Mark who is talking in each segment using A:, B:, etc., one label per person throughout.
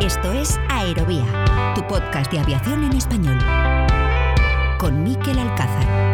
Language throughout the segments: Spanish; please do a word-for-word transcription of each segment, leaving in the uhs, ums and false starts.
A: Esto es Aerovía, tu podcast de aviación en español, con Mikel Alcázar.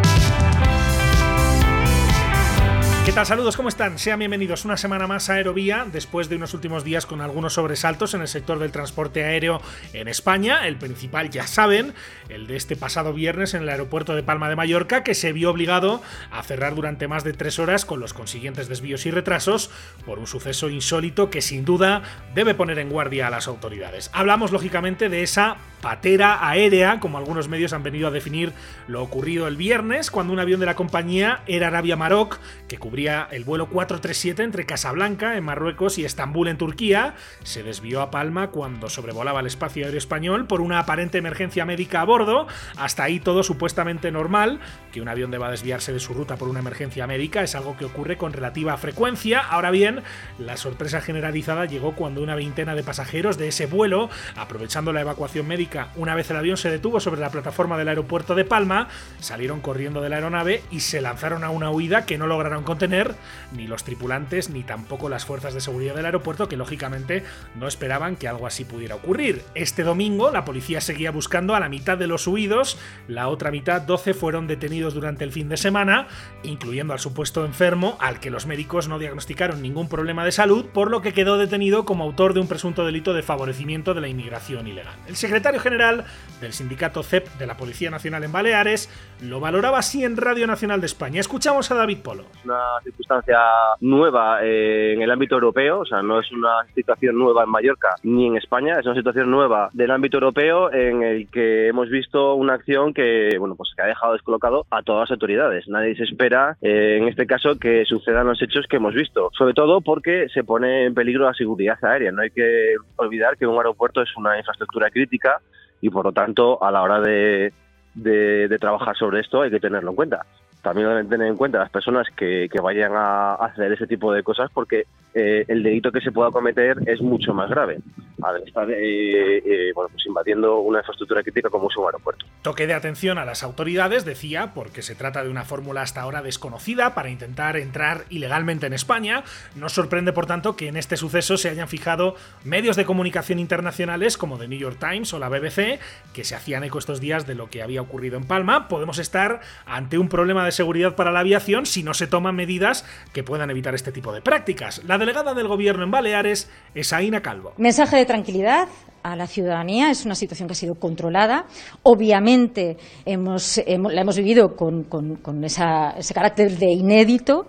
B: ¿Qué tal? Saludos, ¿cómo están? Sean bienvenidos una semana más a Aerovía, después de unos últimos días con algunos sobresaltos en el sector del transporte aéreo en España. El principal, ya saben, el de este pasado viernes en el aeropuerto de Palma de Mallorca, que se vio obligado a cerrar durante más de tres horas con los consiguientes desvíos y retrasos por un suceso insólito que sin duda debe poner en guardia a las autoridades. Hablamos lógicamente de esa patera aérea, como algunos medios han venido a definir lo ocurrido el viernes, cuando un avión de la compañía Air Arabia Maroc, que cubría el vuelo cuatrocientos treinta y siete entre Casablanca, en Marruecos, y Estambul, en Turquía, se desvió a Palma cuando sobrevolaba el espacio aéreo español por una aparente emergencia médica a bordo. Hasta ahí todo supuestamente normal. Que un avión deba desviarse de su ruta por una emergencia médica es algo que ocurre con relativa frecuencia. Ahora bien, la sorpresa generalizada llegó cuando una veintena de pasajeros de ese vuelo, aprovechando la evacuación médica una vez el avión se detuvo sobre la plataforma del aeropuerto de Palma, salieron corriendo de la aeronave y se lanzaron a una huida que no lograron contener ni los tripulantes ni tampoco las fuerzas de seguridad del aeropuerto, que lógicamente no esperaban que algo así pudiera ocurrir. Este domingo la policía seguía buscando a la mitad de los huidos, la otra mitad, doce, fueron detenidos durante el fin de semana, incluyendo al supuesto enfermo, al que los médicos no diagnosticaron ningún problema de salud, por lo que quedó detenido como autor de un presunto delito de favorecimiento de la inmigración ilegal. El secretario general del sindicato C E P de la Policía Nacional en Baleares lo valoraba así en Radio Nacional de España. Escuchamos a David Polo.
C: Una circunstancia nueva eh, en el ámbito europeo, o sea, no es una situación nueva en Mallorca ni en España, es una situación nueva del ámbito europeo en el que hemos visto una acción que, bueno, pues que ha dejado descolocado a todas las autoridades. Nadie se espera, eh, en este caso, que sucedan los hechos que hemos visto, sobre todo porque se pone en peligro la seguridad aérea. No hay que olvidar que un aeropuerto es una infraestructura crítica y, por lo tanto, a la hora de, de, de trabajar sobre esto hay que tenerlo en cuenta. También deben tener en cuenta las personas que, que vayan a hacer ese tipo de cosas, porque eh, el delito que se pueda cometer es mucho más grave al estar eh, eh, bueno, pues invadiendo una infraestructura crítica como es un aeropuerto.
B: Toque de atención a las autoridades, decía, porque se trata de una fórmula hasta ahora desconocida para intentar entrar ilegalmente en España. Nos sorprende, por tanto, que en este suceso se hayan fijado medios de comunicación internacionales como The New York Times o la B B C, que se hacían eco estos días de lo que había ocurrido en Palma. Podemos estar ante un problema de seguridad para la aviación si no se toman medidas que puedan evitar este tipo de prácticas. La delegada del gobierno en Baleares es Aina Calvo.
D: Mensaje de tranquilidad a la ciudadanía. Es una situación que ha sido controlada. Obviamente hemos, hemos, la hemos vivido con, con, con esa, ese carácter de inédito,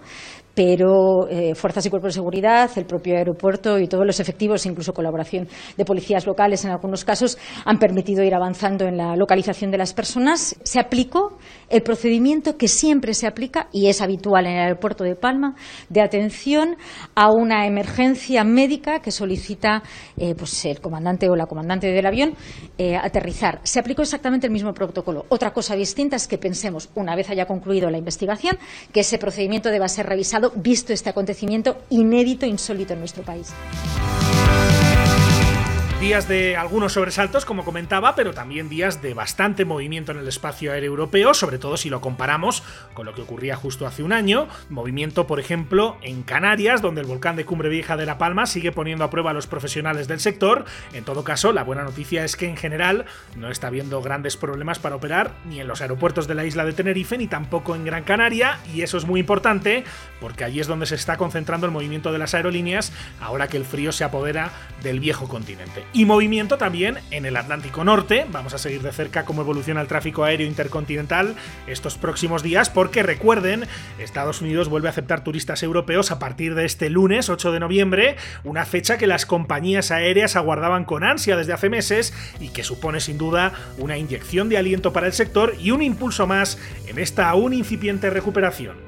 D: pero eh, fuerzas y cuerpos de seguridad, el propio aeropuerto y todos los efectivos, incluso colaboración de policías locales en algunos casos, han permitido ir avanzando en la localización de las personas. Se aplicó el procedimiento que siempre se aplica y es habitual en el aeropuerto de Palma, de atención a una emergencia médica que solicita eh, pues el comandante o la comandante del avión eh, aterrizar. Se aplicó exactamente el mismo protocolo. Otra cosa distinta es que pensemos, una vez haya concluido la investigación, que ese procedimiento deba ser revisado visto este acontecimiento inédito, insólito en nuestro país.
B: Días de algunos sobresaltos, como comentaba, pero también días de bastante movimiento en el espacio aéreo europeo, sobre todo si lo comparamos con lo que ocurría justo hace un año. Movimiento, por ejemplo, en Canarias, donde el volcán de Cumbre Vieja de La Palma sigue poniendo a prueba a los profesionales del sector. En todo caso, la buena noticia es que en general no está habiendo grandes problemas para operar ni en los aeropuertos de la isla de Tenerife ni tampoco en Gran Canaria, y eso es muy importante porque allí es donde se está concentrando el movimiento de las aerolíneas ahora que el frío se apodera del viejo continente. Y movimiento también en el Atlántico Norte. Vamos a seguir de cerca cómo evoluciona el tráfico aéreo intercontinental estos próximos días, porque recuerden, Estados Unidos vuelve a aceptar turistas europeos a partir de este lunes ocho de noviembre, una fecha que las compañías aéreas aguardaban con ansia desde hace meses y que supone sin duda una inyección de aliento para el sector y un impulso más en esta aún incipiente recuperación.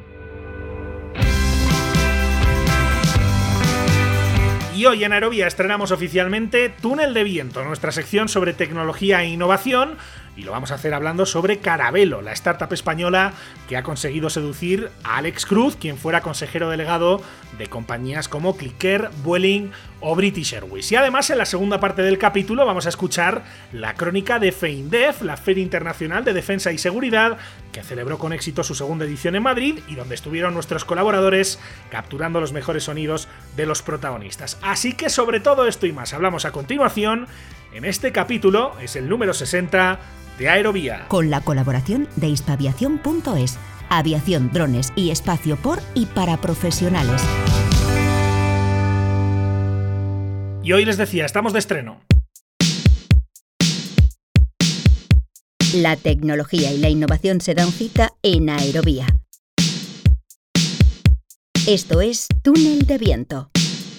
B: Y hoy en Aerovía estrenamos oficialmente Túnel de Viento, nuestra sección sobre tecnología e innovación, y lo vamos a hacer hablando sobre Caravelo, la startup española que ha conseguido seducir a Alex Cruz, quien fuera consejero delegado de compañías como Clicker, Vueling o British Airways. Y además, en la segunda parte del capítulo vamos a escuchar la crónica de FEINDEF, la Feria Internacional de Defensa y Seguridad, que celebró con éxito su segunda edición en Madrid y donde estuvieron nuestros colaboradores capturando los mejores sonidos de los protagonistas. Así que sobre todo esto y más hablamos a continuación en este capítulo, es el número sesenta de Aerovía.
A: Con la colaboración de hispaviación punto es, aviación, drones y espacio por y para profesionales.
B: Y hoy les decía, estamos de estreno.
A: La tecnología y la innovación se dan cita en Aerovía. Esto es Túnel de Viento.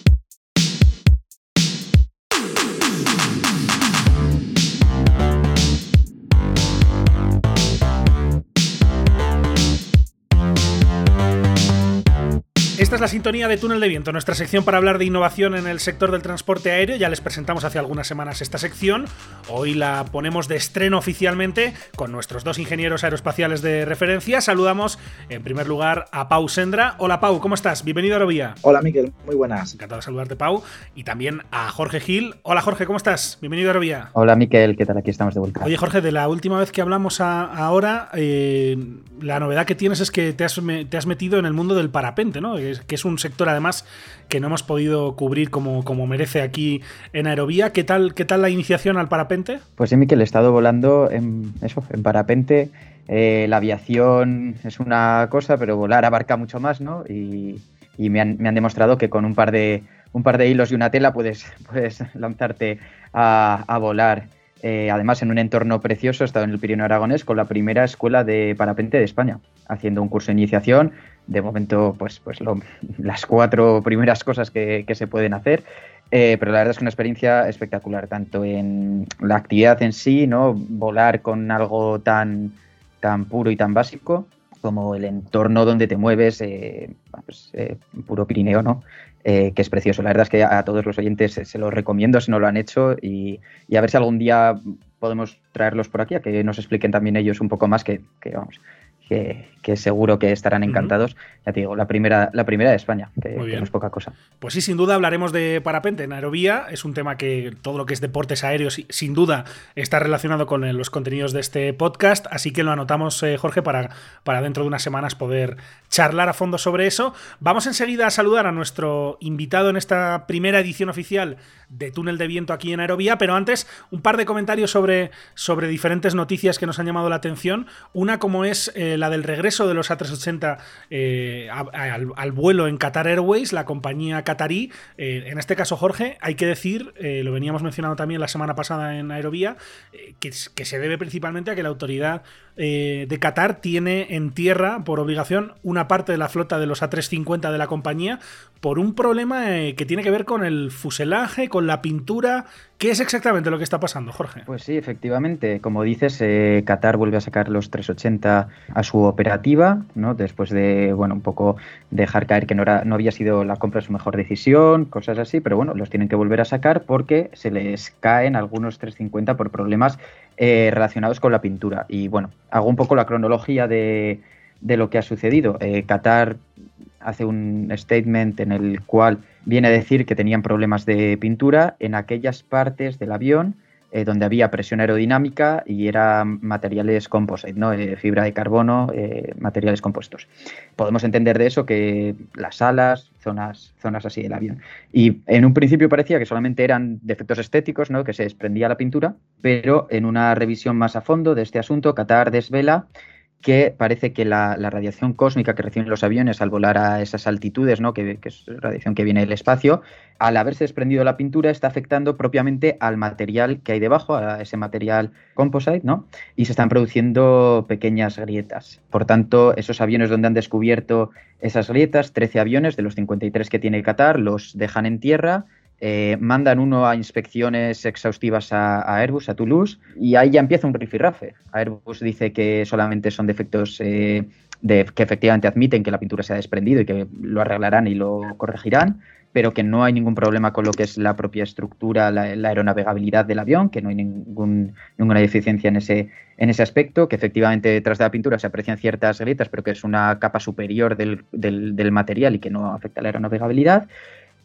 B: Esta es la sintonía de Túnel de Viento, nuestra sección para hablar de innovación en el sector del transporte aéreo. Ya les presentamos hace algunas semanas esta sección. Hoy la ponemos de estreno oficialmente con nuestros dos ingenieros aeroespaciales de referencia. Saludamos en primer lugar a Pau Sendra. Hola Pau, ¿cómo estás? Bienvenido a Aerovía.
E: Hola Miquel, muy buenas.
B: Encantado de saludarte, Pau. Y también a Jorge Gil. Hola Jorge, ¿cómo estás? Bienvenido a Aerovía.
F: Hola Miquel, ¿qué tal? Aquí estamos de vuelta.
B: Oye Jorge, de la última vez que hablamos a, ahora, eh, la novedad que tienes es que te has, me, te has metido en el mundo del parapente, ¿no? Que es, que es un sector además que no hemos podido cubrir como, como merece aquí en Aerovía. ¿Qué tal, qué tal la iniciación al parapente?
F: Pues sí, Miquel, he estado volando en eso, en parapente. Eh, la aviación es una cosa, pero volar abarca mucho más, ¿no? Y, y me, han, me han demostrado que con un par de un par de hilos y una tela puedes, puedes lanzarte a, a volar. Eh, además, en un entorno precioso, he estado en el Pirineo Aragonés con la primera escuela de parapente de España, haciendo un curso de iniciación. De momento, pues, pues lo, las cuatro primeras cosas que, que se pueden hacer. Eh, pero la verdad es que una experiencia espectacular, tanto en la actividad en sí, ¿no? Volar con algo tan, tan puro y tan básico, como el entorno donde te mueves, eh, pues, eh, puro Pirineo, ¿no? Eh, que es precioso. La verdad es que a todos los oyentes se, se los recomiendo si no lo han hecho y, y a ver si algún día podemos traerlos por aquí a que nos expliquen también ellos un poco más, que, que vamos, que, que seguro que estarán encantados. Uh-huh. Ya te digo, la primera, la primera de España, que, que no es poca cosa.
B: Pues sí, sin duda hablaremos de parapente en Aerovía. Es un tema que todo lo que es deportes aéreos sin duda está relacionado con los contenidos de este podcast, así que lo anotamos, eh, Jorge, para, para dentro de unas semanas poder charlar a fondo sobre eso. Vamos enseguida a saludar a nuestro invitado en esta primera edición oficial de Túnel de Viento aquí en Aerovía, pero antes un par de comentarios sobre, sobre diferentes noticias que nos han llamado la atención. Una como es eh, la del regreso de los A trescientos ochenta eh, a, a, al, al vuelo en Qatar Airways, la compañía qatarí. Eh, en este caso, Jorge, hay que decir, eh, lo veníamos mencionando también la semana pasada en Aerovía, eh, que, que se debe principalmente a que la autoridad eh, de Qatar tiene en tierra, por obligación, una parte de la flota de los A trescientos cincuenta de la compañía por un problema eh, que tiene que ver con el fuselaje, con la pintura. ¿Qué es exactamente lo que está pasando, Jorge?
F: Pues sí, efectivamente. Como dices, eh, Qatar vuelve a sacar los trescientos ochenta a su operativa, ¿no? Después de, bueno, un poco dejar caer que no, era, no había sido la compra su mejor decisión, cosas así, pero bueno, los tienen que volver a sacar porque se les caen algunos trescientos cincuenta por problemas eh, relacionados con la pintura. Y bueno, hago un poco la cronología de, de lo que ha sucedido. Eh, Qatar hace un statement en el cual viene a decir que tenían problemas de pintura en aquellas partes del avión eh, donde había presión aerodinámica y eran materiales composite, ¿no? Eh, fibra de carbono, eh, materiales compuestos. Podemos entender de eso que las alas, zonas, zonas así del avión. Y en un principio parecía que solamente eran defectos estéticos, ¿no? Que se desprendía la pintura, pero en una revisión más a fondo de este asunto, Qatar desvela que parece que la, la radiación cósmica que reciben los aviones al volar a esas altitudes, ¿no? que, que es radiación que viene del espacio, al haberse desprendido la pintura está afectando propiamente al material que hay debajo, a ese material composite, ¿no? Y se están produciendo pequeñas grietas. Por tanto, esos aviones donde han descubierto esas grietas, trece aviones de los cincuenta y tres que tiene Qatar, los dejan en tierra. Eh, mandan uno a inspecciones exhaustivas a, a Airbus, a Toulouse, y ahí ya empieza un rifirrafe. Airbus dice que solamente son defectos eh, de, que efectivamente admiten que la pintura se ha desprendido y que lo arreglarán y lo corregirán, pero que no hay ningún problema con lo que es la propia estructura, la, la aeronavegabilidad del avión, que no hay ningún, ninguna deficiencia en ese, en ese aspecto, que efectivamente detrás de la pintura se aprecian ciertas grietas, pero que es una capa superior del, del, del material y que no afecta a la aeronavegabilidad.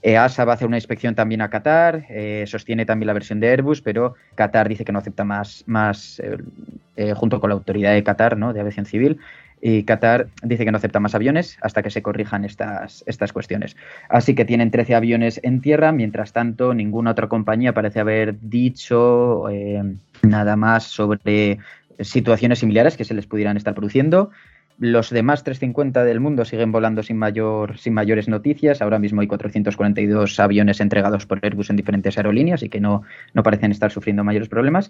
F: E A S A va a hacer una inspección también a Qatar, eh, sostiene también la versión de Airbus, pero Qatar dice que no acepta más, más eh, eh, junto con la autoridad de Qatar, ¿no?, de aviación civil, y Qatar dice que no acepta más aviones hasta que se corrijan estas, estas cuestiones. Así que tienen trece aviones en tierra. Mientras tanto, ninguna otra compañía parece haber dicho eh, nada más sobre situaciones similares que se les pudieran estar produciendo. Los demás trescientos cincuenta del mundo siguen volando sin mayor sin mayores noticias. Ahora mismo hay cuatrocientos cuarenta y dos aviones entregados por Airbus en diferentes aerolíneas y que no, no parecen estar sufriendo mayores problemas.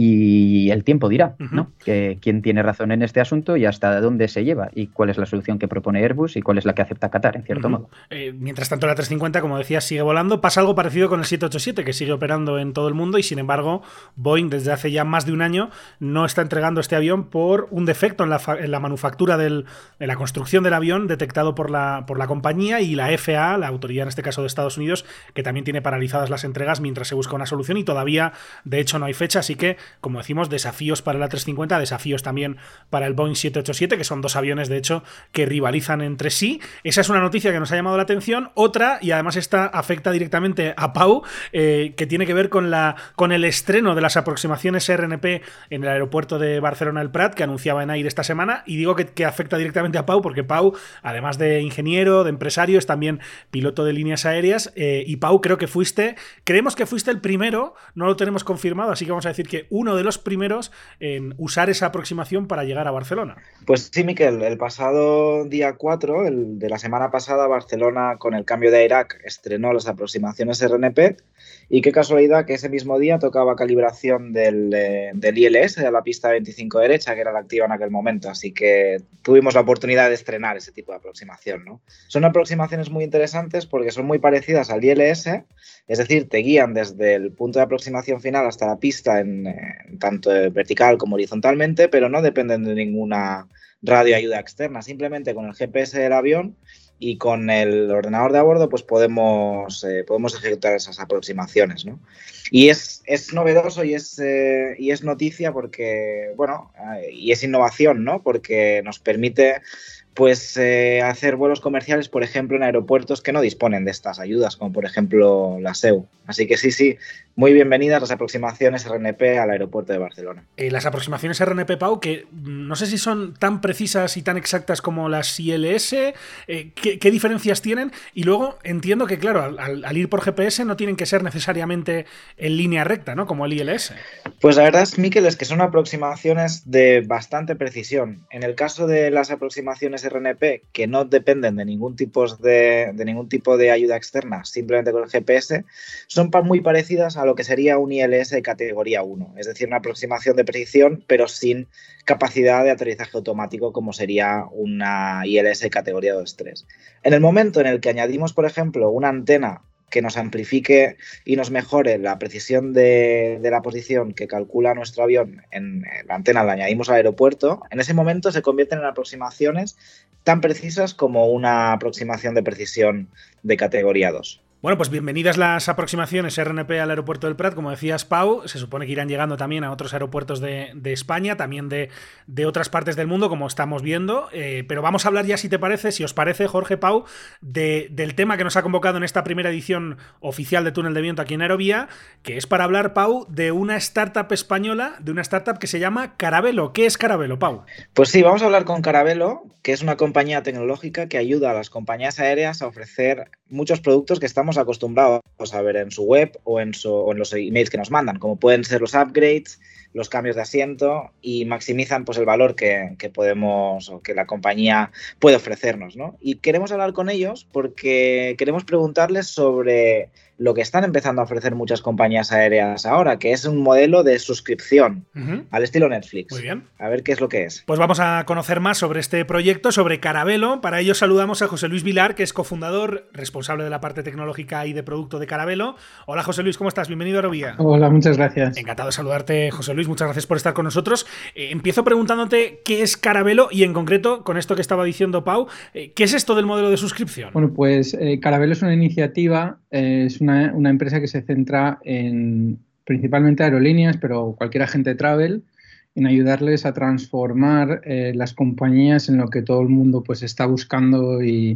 F: Y el tiempo dirá, ¿no?, uh-huh. que quién tiene razón en este asunto y hasta dónde se lleva y cuál es la solución que propone Airbus y cuál es la que acepta Qatar, en cierto uh-huh. modo.
B: Eh, mientras tanto, la trescientos cincuenta, como decías, sigue volando. Pasa algo parecido con el siete ochenta y siete, que sigue operando en todo el mundo y, sin embargo, Boeing, desde hace ya más de un año, no está entregando este avión por un defecto en la, fa- en la manufactura del, de la construcción del avión detectado por la, por la compañía y la F A A, la autoridad en este caso de Estados Unidos, que también tiene paralizadas las entregas mientras se busca una solución y todavía, de hecho, no hay fecha. Así que, como decimos, desafíos para la trescientos cincuenta, desafíos también para el Boeing siete ochenta y siete, que son dos aviones, de hecho, que rivalizan entre sí. Esa es una noticia que nos ha llamado la atención. Otra, y además esta afecta directamente a Pau, eh, que tiene que ver con, la, con el estreno de las aproximaciones R N P en el aeropuerto de Barcelona El Prat, que anunciaba en aire esta semana, y digo que, que afecta directamente a Pau porque Pau, además de ingeniero, de empresario, es también piloto de líneas aéreas, eh, y Pau, creo que fuiste, creemos que fuiste el primero, no lo tenemos confirmado, así que vamos a decir que uno de los primeros en usar esa aproximación para llegar a Barcelona.
E: Pues sí, Miquel, el pasado día cuatro, el de la semana pasada, Barcelona, con el cambio de AIRAC, estrenó las aproximaciones R N P, y qué casualidad que ese mismo día tocaba calibración del, eh, del I L S, de la pista veinticinco derecha, que era la activa en aquel momento, así que tuvimos la oportunidad de estrenar ese tipo de aproximación, ¿no? Son aproximaciones muy interesantes porque son muy parecidas al I L S, es decir, te guían desde el punto de aproximación final hasta la pista en, en tanto vertical como horizontalmente, pero no dependen de ninguna radioayuda externa, simplemente con el G P S del avión y con el ordenador de a bordo pues podemos, eh, podemos ejecutar esas aproximaciones, ¿no? Y es, es novedoso y es, eh, y es noticia porque, bueno, eh, y es innovación, ¿no? Porque nos permite pues eh, hacer vuelos comerciales, por ejemplo, en aeropuertos que no disponen de estas ayudas, como por ejemplo la S E U. Así que sí, sí, muy bienvenidas las aproximaciones R N P al aeropuerto de Barcelona.
B: Eh, las aproximaciones R N P, Pau, que no sé si son tan precisas y tan exactas como las I L S, eh, ¿qué, ¿qué diferencias tienen? Y luego entiendo que, claro, al, al ir por G P S no tienen que ser necesariamente en línea recta, ¿no?, como el I L S.
E: Pues la verdad, es, Miquel, es que son aproximaciones de bastante precisión. En el caso de las aproximaciones R N P, que no dependen de ningún tipo de, de ningún tipo de ayuda externa, simplemente con el G P S, son muy parecidas a lo que sería un I L S de categoría uno, es decir, una aproximación de precisión, pero sin capacidad de aterrizaje automático como sería una I L S de categoría dos tres. En el momento en el que añadimos, por ejemplo, una antena que nos amplifique y nos mejore la precisión de, de la posición que calcula nuestro avión, en, en la antena la añadimos al aeropuerto, en ese momento se convierten en aproximaciones tan precisas como una aproximación de precisión de categoría dos.
B: Bueno, pues bienvenidas las aproximaciones R N P al aeropuerto del Prat, como decías, Pau. Se supone que irán llegando también a otros aeropuertos de, de España, también de, de otras partes del mundo, como estamos viendo. Eh, pero vamos a hablar ya, si te parece, si os parece, Jorge, Pau, de, del tema que nos ha convocado en esta primera edición oficial de Túnel de Viento aquí en Aerovía, que es para hablar, Pau, de una startup española, de una startup que se llama Caravelo. ¿Qué es Caravelo, Pau?
E: Pues sí, vamos a hablar con Caravelo, que es una compañía tecnológica que ayuda a las compañías aéreas a ofrecer muchos productos que estamos acostumbrados a ver en su web o en, su, o en los emails que nos mandan, como pueden ser los upgrades, los cambios de asiento, y maximizan pues el valor que, que podemos o que la compañía puede ofrecernos, ¿no? Y queremos hablar con ellos porque queremos preguntarles sobre lo que están empezando a ofrecer muchas compañías aéreas ahora, que es un modelo de suscripción uh-huh. al estilo Netflix.
B: Muy bien.
E: A ver qué es lo que es.
B: Pues vamos a conocer más sobre este proyecto, sobre Caravelo. Para ello saludamos a José Luis Vilar, que es cofundador, responsable de la parte tecnológica y de producto de Caravelo. Hola, José Luis, ¿cómo estás? Bienvenido a Aerovía.
G: Hola, muchas gracias.
B: Encantado de saludarte, José Luis. Muchas gracias por estar con nosotros. Eh, empiezo preguntándote qué es Caravelo y, en concreto, con esto que estaba diciendo Pau, eh, ¿qué es esto del modelo de suscripción?
G: Bueno, pues eh, Caravelo es una iniciativa, eh, es una, una empresa que se centra en principalmente aerolíneas, pero cualquier agente de travel, en ayudarles a transformar eh, las compañías en lo que todo el mundo pues está buscando y,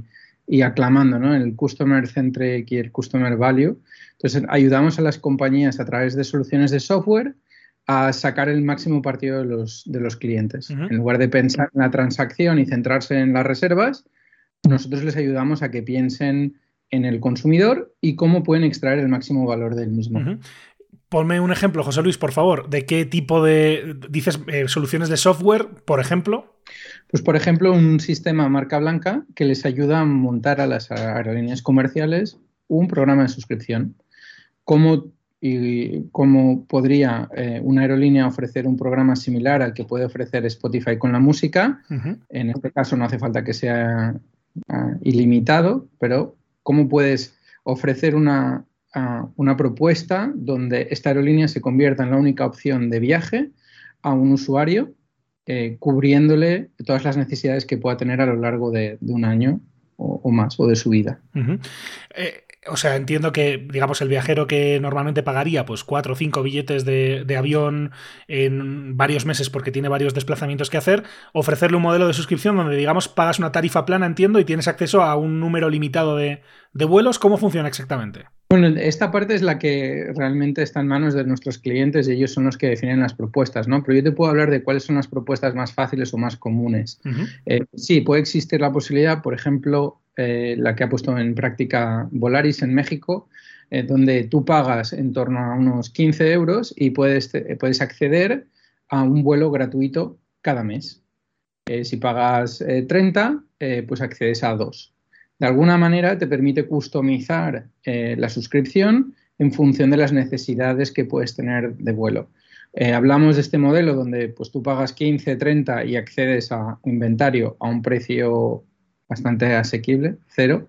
G: y aclamando, ¿no? El Customer Centric y el Customer Value. Entonces, ayudamos a las compañías a través de soluciones de software a sacar el máximo partido de los, de los clientes. Uh-huh. En lugar de pensar en la transacción y centrarse en las reservas, nosotros les ayudamos a que piensen en el consumidor y cómo pueden extraer el máximo valor del mismo.
B: Uh-huh. Ponme un ejemplo, José Luis, por favor, de qué tipo de, dices, eh, soluciones de software, por ejemplo.
G: Pues, por ejemplo, un sistema marca blanca que les ayuda a montar a las aerolíneas comerciales un programa de suscripción. ¿Cómo, y, cómo podría eh, una aerolínea ofrecer un programa similar al que puede ofrecer Spotify con la música? Uh-huh. En este caso no hace falta que sea uh, ilimitado, pero ¿cómo puedes ofrecer una... a una propuesta donde esta aerolínea se convierta en la única opción de viaje a un usuario, eh, cubriéndole todas las necesidades que pueda tener a lo largo de, de un año o, o más, o de su vida?
B: Uh-huh. Eh, o sea, entiendo que, digamos, el viajero que normalmente pagaría pues cuatro o cinco billetes de, de avión en varios meses porque tiene varios desplazamientos que hacer, ofrecerle un modelo de suscripción donde, digamos, pagas una tarifa plana, entiendo, y tienes acceso a un número limitado de, de vuelos. ¿Cómo funciona exactamente?
G: Bueno, esta parte es la que realmente está en manos de nuestros clientes y ellos son los que definen las propuestas, ¿no? Pero yo te puedo hablar de cuáles son las propuestas más fáciles o más comunes. Uh-huh. Eh, sí, puede existir la posibilidad, por ejemplo, eh, la que ha puesto en práctica Volaris en México, eh, donde tú pagas en torno a unos quince euros y puedes, eh, puedes acceder a un vuelo gratuito cada mes. Eh, si pagas eh, treinta, eh, pues accedes a dos. De alguna manera te permite customizar eh, la suscripción en función de las necesidades que puedes tener de vuelo. Eh, hablamos de este modelo donde pues, tú pagas quince, treinta y accedes a inventario a un precio bastante asequible, cero.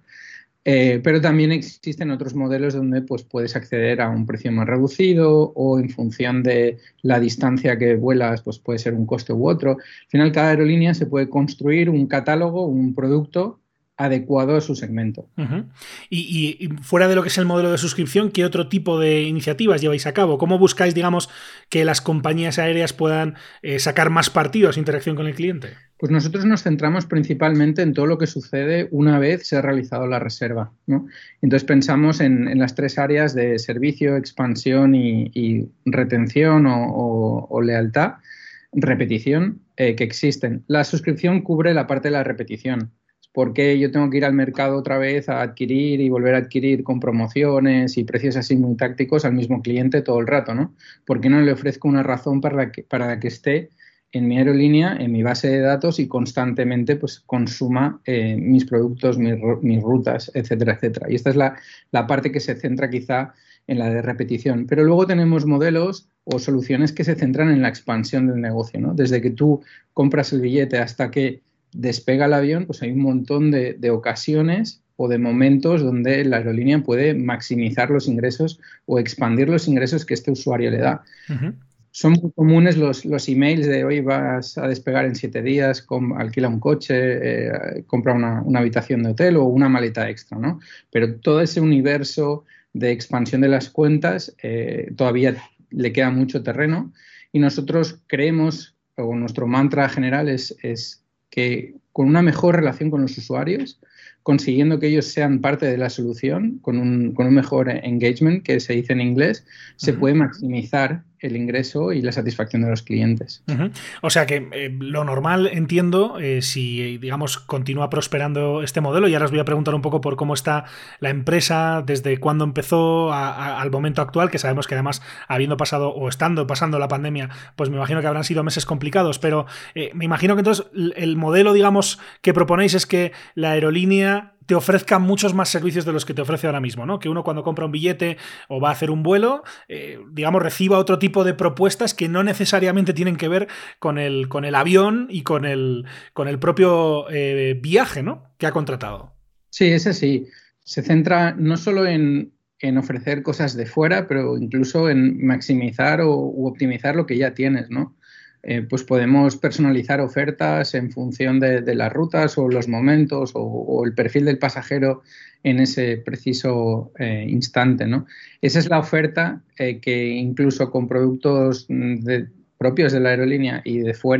G: Eh, pero también existen otros modelos donde pues, puedes acceder a un precio más reducido o en función de la distancia que vuelas pues, puede ser un coste u otro. Al final, cada aerolínea se puede construir un catálogo, un producto adecuado a su segmento.
B: Uh-huh. Y, y, y fuera de lo que es el modelo de suscripción, ¿qué otro tipo de iniciativas lleváis a cabo? ¿Cómo buscáis, digamos, que las compañías aéreas puedan eh, sacar más partido a su interacción con el cliente?
G: Pues nosotros nos centramos principalmente en todo lo que sucede una vez se ha realizado la reserva, ¿no? Entonces pensamos en, en las tres áreas de servicio, expansión y, y retención o, o, o lealtad, repetición, eh, que existen. La suscripción cubre la parte de la repetición. ¿Por qué yo tengo que ir al mercado otra vez a adquirir y volver a adquirir con promociones y precios así muy tácticos al mismo cliente todo el rato, ¿no? ¿Por qué no le ofrezco una razón para la que, para que esté en mi aerolínea, en mi base de datos y constantemente pues, consuma eh, mis productos, mis, mis rutas, etcétera, etcétera? Y esta es la, la parte que se centra quizá en la de repetición. Pero luego tenemos modelos o soluciones que se centran en la expansión del negocio, ¿no? Desde que tú compras el billete hasta que despega el avión, pues hay un montón de, de ocasiones o de momentos donde la aerolínea puede maximizar los ingresos o expandir los ingresos que este usuario le da. Uh-huh. Son muy comunes los, los emails de hoy vas a despegar en siete días, com, alquila un coche, eh, compra una, una habitación de hotel o una maleta extra, ¿no? Pero todo ese universo de expansión de las cuentas eh, todavía le queda mucho terreno y nosotros creemos, o nuestro mantra general es, es que con una mejor relación con los usuarios, consiguiendo que ellos sean parte de la solución, con un, con un mejor engagement, que se dice en inglés, uh-huh. se puede maximizar el ingreso y la satisfacción de los clientes.
B: Uh-huh. O sea que eh, lo normal, entiendo, eh, si digamos continúa prosperando este modelo, y ahora os voy a preguntar un poco por cómo está la empresa, desde cuándo empezó a, a, al momento actual, que sabemos que además habiendo pasado o estando pasando la pandemia, pues me imagino que habrán sido meses complicados, pero eh, me imagino que entonces el modelo, digamos, que proponéis es que la aerolínea te ofrezca muchos más servicios de los que te ofrece ahora mismo, ¿no? Que uno cuando compra un billete o va a hacer un vuelo, eh, digamos, reciba otro tipo de propuestas que no necesariamente tienen que ver con el, con el avión y con el, con el propio eh, viaje, ¿no? Que ha contratado.
G: Sí, es así. Se centra no solo en, en ofrecer cosas de fuera, pero incluso en maximizar o u optimizar lo que ya tienes, ¿no? Eh, pues podemos personalizar ofertas en función de, de las rutas o los momentos o, o el perfil del pasajero en ese preciso eh, instante, ¿no? Esa es la oferta eh, que incluso con productos de, propios de la aerolínea y de fuera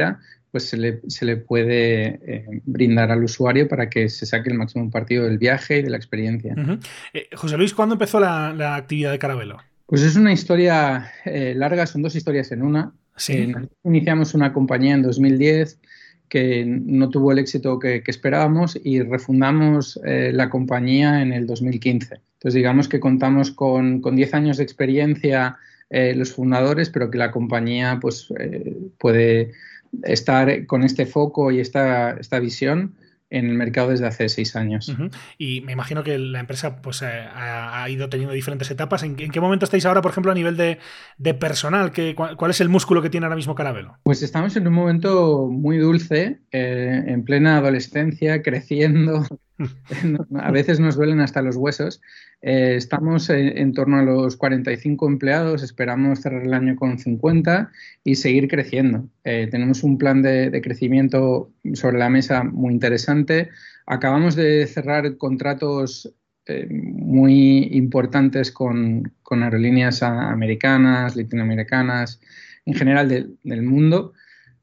G: pues se le, se le puede eh, brindar al usuario para que se saque el máximo partido del viaje y de la experiencia.
B: Uh-huh. Eh, José Luis, ¿cuándo empezó la, la actividad de Caravelo?
G: Pues es una historia eh, larga, son dos historias en una.
B: ¿Sí?
G: Eh, iniciamos una compañía en dos mil diez que no tuvo el éxito que, que esperábamos y refundamos eh, la compañía en el dos mil quince. Entonces digamos que contamos con, con diez años de experiencia eh, los fundadores, pero que la compañía pues, eh, puede estar con este foco y esta, esta visión en el mercado desde hace seis años.
B: Uh-huh. Y me imagino que la empresa pues, eh, ha, ha ido teniendo diferentes etapas. ¿En, en qué momento estáis ahora, por ejemplo, a nivel de, de personal? ¿Qué, cuál, ¿Cuál es el músculo que tiene ahora mismo Caravelo?
G: Pues estamos en un momento muy dulce, eh, en plena adolescencia, creciendo. A veces nos duelen hasta los huesos. Eh, estamos en, en torno a los cuarenta y cinco empleados, esperamos cerrar el año con cincuenta y seguir creciendo. Eh, tenemos un plan de, de crecimiento sobre la mesa muy interesante. Acabamos de cerrar contratos eh, muy importantes con, con aerolíneas americanas, latinoamericanas, en general de, del mundo,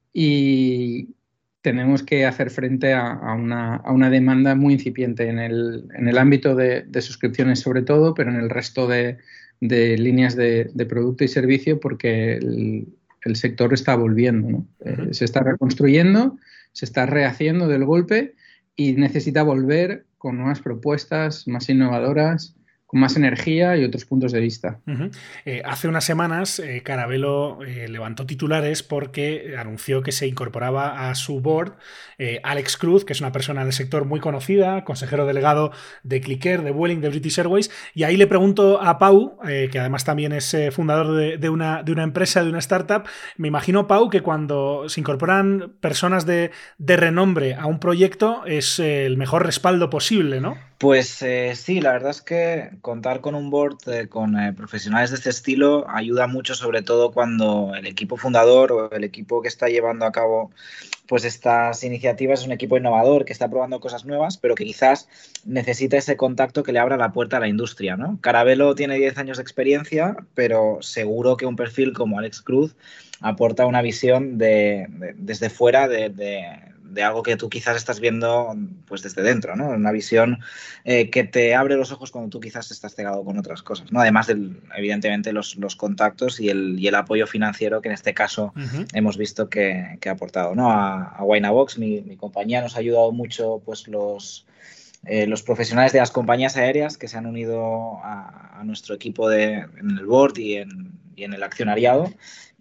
G: y tenemos que hacer frente a, a, una, a una demanda muy incipiente en el, en el ámbito de, de suscripciones sobre todo, pero en el resto de, de líneas de, de producto y servicio, porque el, el sector está volviendo, ¿no? Uh-huh. Eh, se está reconstruyendo, se está rehaciendo del golpe y necesita volver con nuevas propuestas más innovadoras, con más energía y otros puntos de vista.
B: Uh-huh. Eh, hace unas semanas eh, Caravelo eh, levantó titulares porque anunció que se incorporaba a su board eh, Alex Cruz, que es una persona del sector muy conocida, consejero delegado de Clicker, de Vueling, de British Airways, y ahí le pregunto a Pau, eh, que además también es eh, fundador de, de, una, de una empresa, de una startup. Me imagino, Pau, que cuando se incorporan personas de, de renombre a un proyecto es eh, el mejor respaldo posible, ¿no?
E: Pues eh, sí, la verdad es que contar con un board eh, con eh, profesionales de este estilo ayuda mucho, sobre todo cuando el equipo fundador o el equipo que está llevando a cabo pues estas iniciativas es un equipo innovador que está probando cosas nuevas, pero que quizás necesita ese contacto que le abra la puerta a la industria, ¿no? Caravelo tiene diez años de experiencia, pero seguro que un perfil como Alex Cruz aporta una visión de, de, desde fuera de, de, de algo que tú quizás estás viendo pues desde dentro, ¿no? Una visión eh, que te abre los ojos cuando tú quizás estás cegado con otras cosas, ¿no? Además del, evidentemente, los, los contactos y el, y el apoyo financiero que en este caso uh-huh. hemos visto que, que ha aportado, ¿no? A, a Winabox, mi, mi compañía, nos ha ayudado mucho pues los... Eh, los profesionales de las compañías aéreas que se han unido a, a nuestro equipo de, en el board y en, y en el accionariado.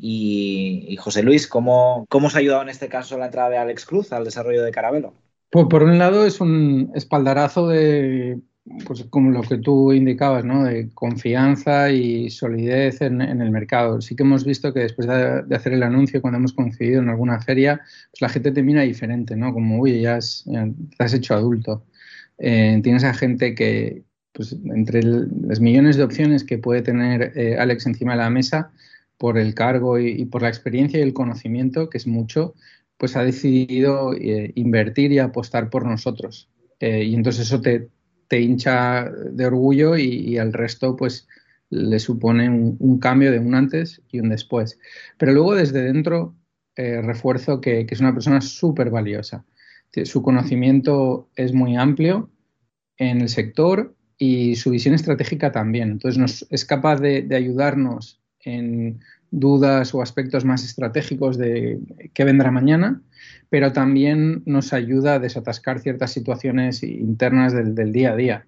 E: Y, y José Luis, ¿cómo, ¿cómo os ha ayudado en este caso la entrada de Alex Cruz al desarrollo de Caravelo?
G: Pues por un lado es un espaldarazo de, pues como lo que tú indicabas, ¿no? De confianza y solidez en, en el mercado. Sí que hemos visto que después de, de hacer el anuncio, cuando hemos coincidido en alguna feria, pues la gente te mira diferente, ¿no? Como, uy, ya, has, ya te has hecho adulto. Eh, tienes a gente que, pues, entre el, las millones de opciones que puede tener eh, Alex encima de la mesa, por el cargo y, y por la experiencia y el conocimiento, que es mucho, pues ha decidido eh, invertir y apostar por nosotros. Eh, y entonces eso te, te hincha de orgullo y, y al resto pues le supone un, un cambio de un antes y un después. Pero luego desde dentro eh, refuerzo que, que es una persona súper valiosa. Su conocimiento es muy amplio en el sector y su visión estratégica también. Entonces nos, es capaz de, de ayudarnos en dudas o aspectos más estratégicos de qué vendrá mañana, pero también nos ayuda a desatascar ciertas situaciones internas del, del día a día.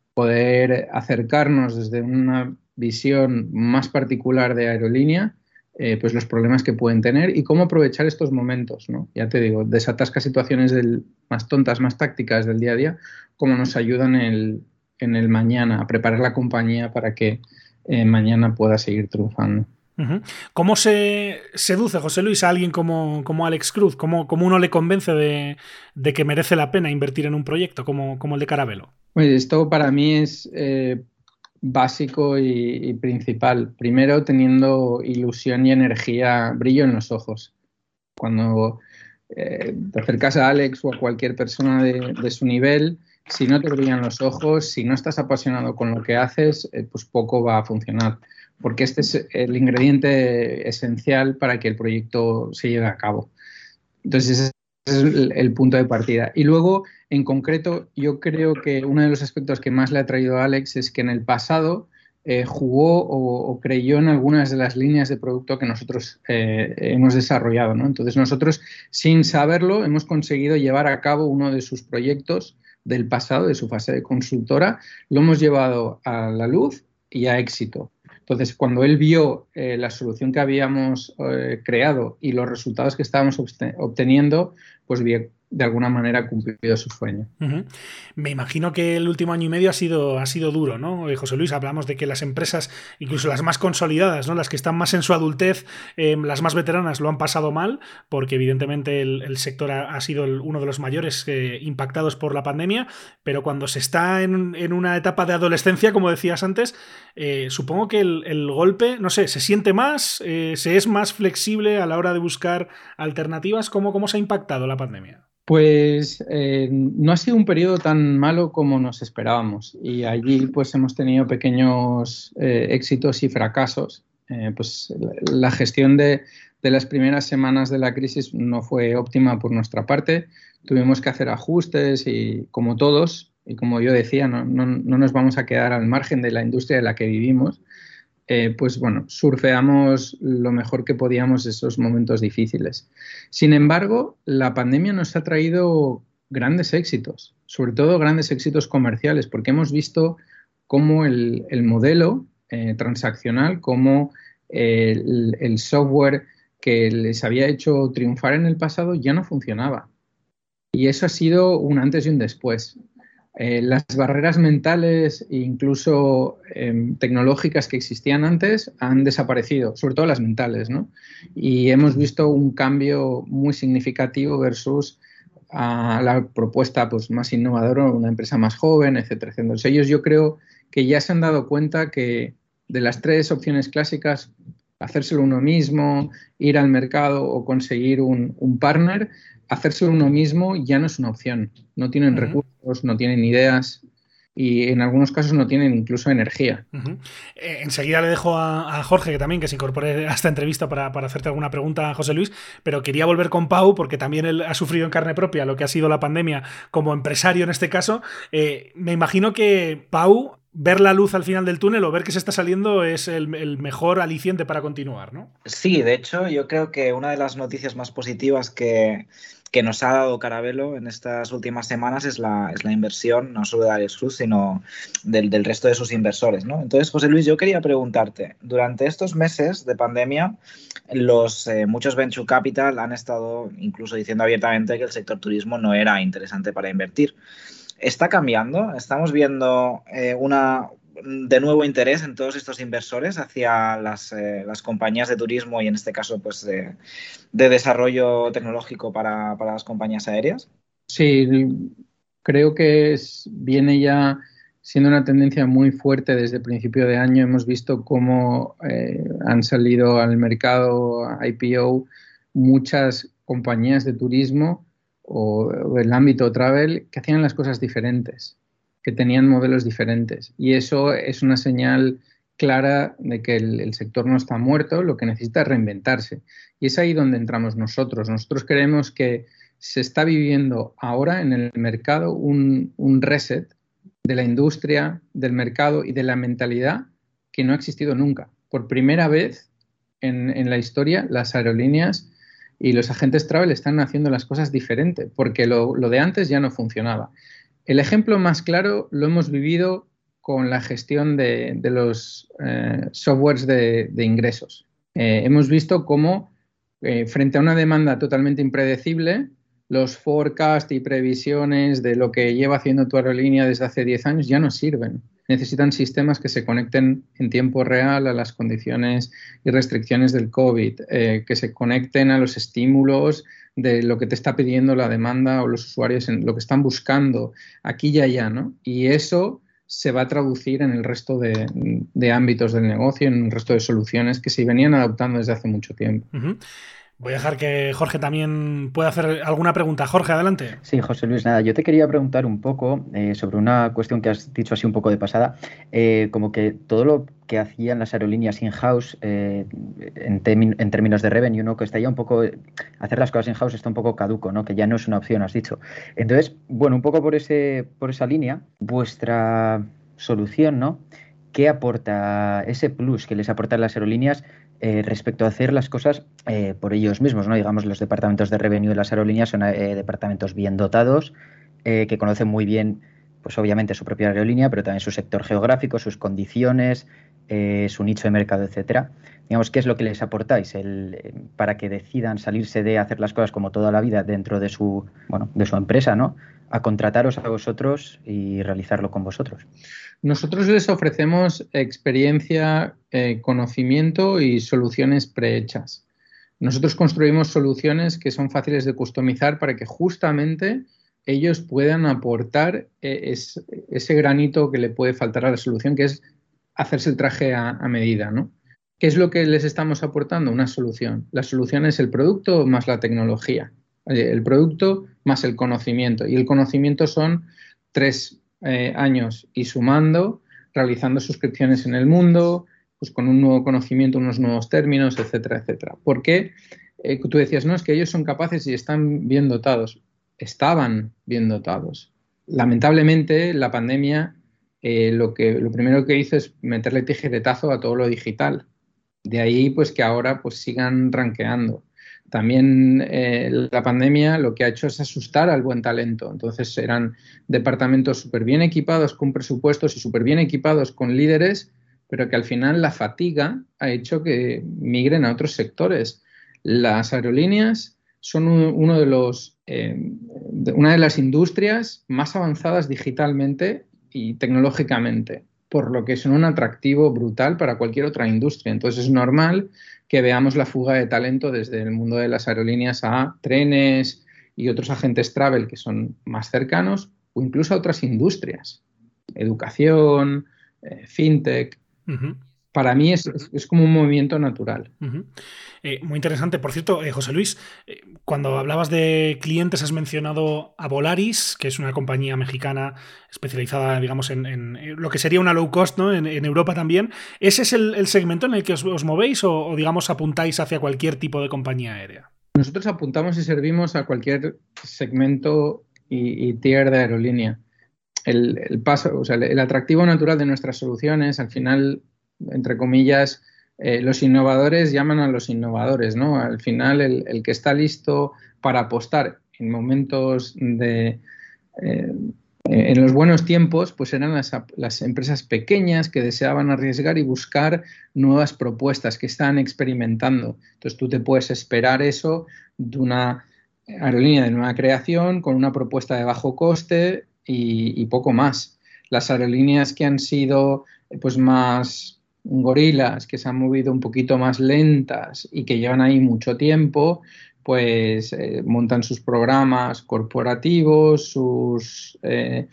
G: Poder acercarnos desde una visión más particular de aerolínea, Eh, pues los problemas que pueden tener y cómo aprovechar estos momentos, ¿no? Ya te digo, desatasca situaciones del, más tontas, más tácticas del día a día, como nos ayudan en el, en el mañana, a preparar la compañía para que eh, mañana pueda seguir triunfando.
B: Uh-huh. ¿Cómo se seduce, José Luis, a alguien como, como Alex Cruz? ¿Cómo, cómo uno le convence de, de que merece la pena invertir en un proyecto como, como el de Caravelo?
G: Pues esto para mí es... Eh, básico y, y principal. Primero, teniendo ilusión y energía, brillo en los ojos. Cuando eh, te acercas a Alex o a cualquier persona de, de su nivel, si no te brillan los ojos, si no estás apasionado con lo que haces, eh, pues poco va a funcionar. Porque este es el ingrediente esencial para que el proyecto se lleve a cabo. Entonces, ese es el, el punto de partida. Y luego, en concreto, yo creo que uno de los aspectos que más le ha traído a Alex es que en el pasado eh, jugó o, o creyó en algunas de las líneas de producto que nosotros eh, hemos desarrollado, ¿no? Entonces, nosotros, sin saberlo, hemos conseguido llevar a cabo uno de sus proyectos del pasado, de su fase de consultora, lo hemos llevado a la luz y a éxito. Entonces, cuando él vio eh, la solución que habíamos eh, creado y los resultados que estábamos obteniendo, pues vio de alguna manera cumplido su sueño.
B: Uh-huh. Me imagino que el último año y medio ha sido, ha sido duro, ¿no? Eh, José Luis, hablamos de que las empresas, incluso las más consolidadas, ¿no? Las que están más en su adultez, eh, las más veteranas, lo han pasado mal, porque evidentemente el, el sector ha, ha sido el, uno de los mayores eh, impactados por la pandemia, pero cuando se está en, en una etapa de adolescencia, como decías antes, eh, supongo que el, el golpe, no sé, se siente más, eh, se es más flexible a la hora de buscar alternativas. ¿Cómo, cómo se ha impactado la pandemia?
G: Pues eh, no ha sido un periodo tan malo como nos esperábamos y allí pues hemos tenido pequeños eh, éxitos y fracasos. Eh, pues la, la gestión de, de las primeras semanas de la crisis no fue óptima por nuestra parte. Tuvimos que hacer ajustes y como todos, y como yo decía, no, no, no nos vamos a quedar al margen de la industria en la que vivimos. Eh, pues bueno, surfeamos lo mejor que podíamos esos momentos difíciles. Sin embargo, la pandemia nos ha traído grandes éxitos, sobre todo grandes éxitos comerciales, porque hemos visto cómo el, el modelo eh, transaccional, cómo eh, el, el software que les había hecho triunfar en el pasado ya no funcionaba. Y eso ha sido un antes y un después. Eh, las barreras mentales e incluso eh, tecnológicas que existían antes han desaparecido, sobre todo las mentales, ¿no? Y hemos visto un cambio muy significativo versus a la propuesta pues, más innovadora, una empresa más joven, etcétera, etcétera. Entonces, ellos yo creo que ya se han dado cuenta que de las tres opciones clásicas, hacérselo uno mismo, ir al mercado o conseguir un, un partner, hacerse uno mismo ya no es una opción. No tienen uh-huh. recursos, no tienen ideas y en algunos casos no tienen incluso energía.
B: Uh-huh. Eh, enseguida le dejo a, a Jorge, que también que se incorpore a esta entrevista para, para hacerte alguna pregunta, José Luis, pero quería volver con Pau porque también él ha sufrido en carne propia lo que ha sido la pandemia como empresario en este caso. Eh, me imagino que Pau, ver la luz al final del túnel o ver que se está saliendo es el, el mejor aliciente para continuar, ¿no?
E: Sí, de hecho yo creo que una de las noticias más positivas que, que nos ha dado Caravelo en estas últimas semanas es la, es la inversión, no solo de Alex Cruz, sino del, del resto de sus inversores, ¿no? Entonces, José Luis, yo quería preguntarte, durante estos meses de pandemia, los eh, muchos venture capital han estado incluso diciendo abiertamente que el sector turismo no era interesante para invertir. ¿Está cambiando? ¿Estamos viendo eh, una, de nuevo interés en todos estos inversores hacia las, eh, las compañías de turismo y en este caso pues de, de desarrollo tecnológico para, para las compañías aéreas?
G: Sí, creo que es, viene ya siendo una tendencia muy fuerte desde el principio de año. Hemos visto cómo eh, han salido al mercado I P O muchas compañías de turismo o el ámbito travel, que hacían las cosas diferentes, que tenían modelos diferentes. Y eso es una señal clara de que el, el sector no está muerto, lo que necesita es reinventarse. Y es ahí donde entramos nosotros. Nosotros creemos que se está viviendo ahora en el mercado un, un reset de la industria, del mercado y de la mentalidad que no ha existido nunca. Por primera vez en, en la historia, las aerolíneas y los agentes travel están haciendo las cosas diferente, porque lo, lo de antes ya no funcionaba. El ejemplo más claro lo hemos vivido con la gestión de, de los eh, softwares de, de ingresos. Eh, hemos visto cómo, eh, frente a una demanda totalmente impredecible, los forecasts y previsiones de lo que lleva haciendo tu aerolínea desde hace diez años ya no sirven. Necesitan sistemas que se conecten en tiempo real a las condiciones y restricciones del COVID, eh, que se conecten a los estímulos de lo que te está pidiendo la demanda o los usuarios en lo que están buscando aquí y allá, ¿no? Y eso se va a traducir en el resto de, de ámbitos del negocio, en el resto de soluciones que se venían adoptando desde hace mucho tiempo.
B: Uh-huh. Voy a dejar que Jorge también pueda hacer alguna pregunta. Jorge, adelante.
F: Sí, José Luis, nada, yo te quería preguntar un poco eh, sobre una cuestión que has dicho así un poco de pasada, eh, como que todo lo que hacían las aerolíneas in-house eh, en, en términos de revenue, ¿no? Que está ya un poco, hacer las cosas in-house está un poco caduco, ¿no? Que ya no es una opción, has dicho. Entonces, bueno, un poco por ese, por esa línea, vuestra solución, ¿no? ¿Qué aporta ese plus que les aportan las aerolíneas eh, respecto a hacer las cosas eh, por ellos mismos, ¿no? Digamos, los departamentos de revenue de las aerolíneas son eh, departamentos bien dotados, eh, que conocen muy bien, pues obviamente su propia aerolínea, pero también su sector geográfico, sus condiciones, eh, su nicho de mercado, etcétera. Digamos, ¿qué es lo que les aportáis el, eh, para que decidan salirse de hacer las cosas como toda la vida dentro de su, bueno, de su empresa, ¿no? A contrataros a vosotros y realizarlo con vosotros?
G: Nosotros les ofrecemos experiencia, eh, conocimiento y soluciones prehechas. Nosotros construimos soluciones que son fáciles de customizar para que justamente ellos puedan aportar eh, es, ese granito que le puede faltar a la solución, que es hacerse el traje a, a medida, ¿no? ¿Qué es lo que les estamos aportando? Una solución. La solución es el producto más la tecnología. El producto más el conocimiento. Y el conocimiento son tres eh, años y sumando, realizando suscripciones en el mundo, pues con un nuevo conocimiento, unos nuevos términos, etcétera, etcétera. ¿Por qué? Eh, tú decías, no, es que ellos son capaces y están bien dotados. Estaban bien dotados. Lamentablemente, la pandemia eh, lo, que, lo primero que hizo es meterle tijeretazo a todo lo digital. De ahí, pues que ahora pues sigan rankeando. También eh, la pandemia lo que ha hecho es asustar al buen talento. Entonces eran departamentos súper bien equipados con presupuestos y súper bien equipados con líderes, pero que al final la fatiga ha hecho que migren a otros sectores. Las aerolíneas son un, uno de los, eh, de una de las industrias más avanzadas digitalmente y tecnológicamente, por lo que son un atractivo brutal para cualquier otra industria. Entonces es normal que veamos la fuga de talento desde el mundo de las aerolíneas a trenes y otros agentes travel que son más cercanos, o incluso a otras industrias, educación, eh, fintech. Uh-huh. Para mí es, es, es como un movimiento natural.
B: Uh-huh. Eh, muy interesante. Por cierto, eh, José Luis, eh, cuando hablabas de clientes has mencionado a Volaris, que es una compañía mexicana especializada, digamos, en, en lo que sería una low cost, ¿no? En, en Europa también. ¿Ese es el, el segmento en el que os, os movéis o, o, digamos, apuntáis hacia cualquier tipo de compañía aérea?
G: Nosotros apuntamos y servimos a cualquier segmento y, y tier de aerolínea. El, el paso, o sea, el, el atractivo natural de nuestras soluciones, al final, entre comillas, eh, los innovadores llaman a los innovadores, ¿no? Al final, el, el que está listo para apostar en momentos de... Eh, en los buenos tiempos, pues eran las, las empresas pequeñas que deseaban arriesgar y buscar nuevas propuestas que estaban experimentando. Entonces, tú te puedes esperar eso de una aerolínea de nueva creación con una propuesta de bajo coste y, y poco más. Las aerolíneas que han sido pues más gorilas, que se han movido un poquito más lentas y que llevan ahí mucho tiempo, pues eh, montan sus programas corporativos, sus eh,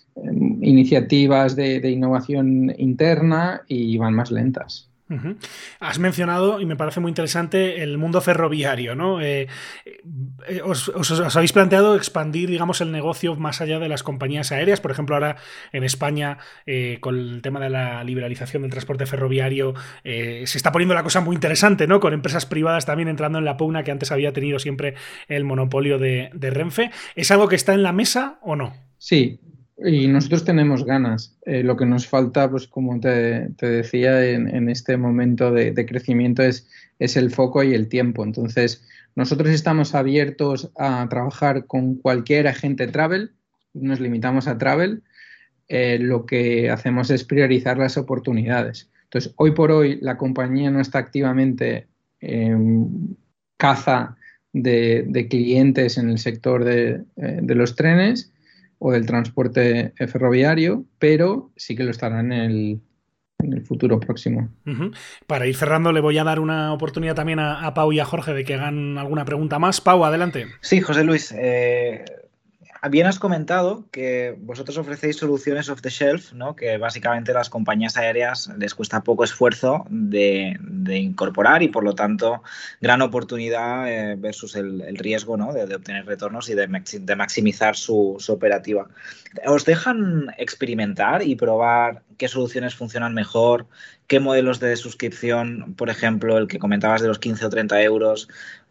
G: iniciativas de, de innovación interna y van más lentas.
B: Uh-huh. Has mencionado, y me parece muy interesante, el mundo ferroviario, ¿no? Eh, eh, os, os, os habéis planteado expandir, digamos, el negocio más allá de las compañías aéreas. Por ejemplo, ahora en España, eh, con el tema de la liberalización del transporte ferroviario, eh, se está poniendo la cosa muy interesante, ¿no? Con empresas privadas también entrando en la pugna que antes había tenido siempre el monopolio de, de Renfe. ¿Es algo que está en la mesa o no?
G: Sí. Y nosotros tenemos ganas. Eh, lo que nos falta, pues como te, te decía, en, en este momento de, de crecimiento es, es el foco y el tiempo. Entonces, nosotros estamos abiertos a trabajar con cualquier agente travel, nos limitamos a travel. Eh, lo que hacemos es priorizar las oportunidades. Entonces, hoy por hoy la compañía no está activamente en caza de, de clientes en el sector de, de los trenes o del transporte ferroviario, pero sí que lo estará en el, en el futuro próximo.
B: Uh-huh. Para ir cerrando, le voy a dar una oportunidad también a, a Pau y a Jorge de que hagan alguna pregunta más. Pau, adelante.
E: Sí, José Luis, eh, bien has comentado que vosotros ofrecéis soluciones off the shelf, ¿no? Que básicamente las compañías aéreas les cuesta poco esfuerzo de, de incorporar y por lo tanto gran oportunidad eh, versus el, el riesgo, ¿no? de, de obtener retornos y de, de maximizar su, su operativa. ¿Os dejan experimentar y probar qué soluciones funcionan mejor? ¿Qué modelos de suscripción, por ejemplo, el que comentabas de los quince o treinta euros,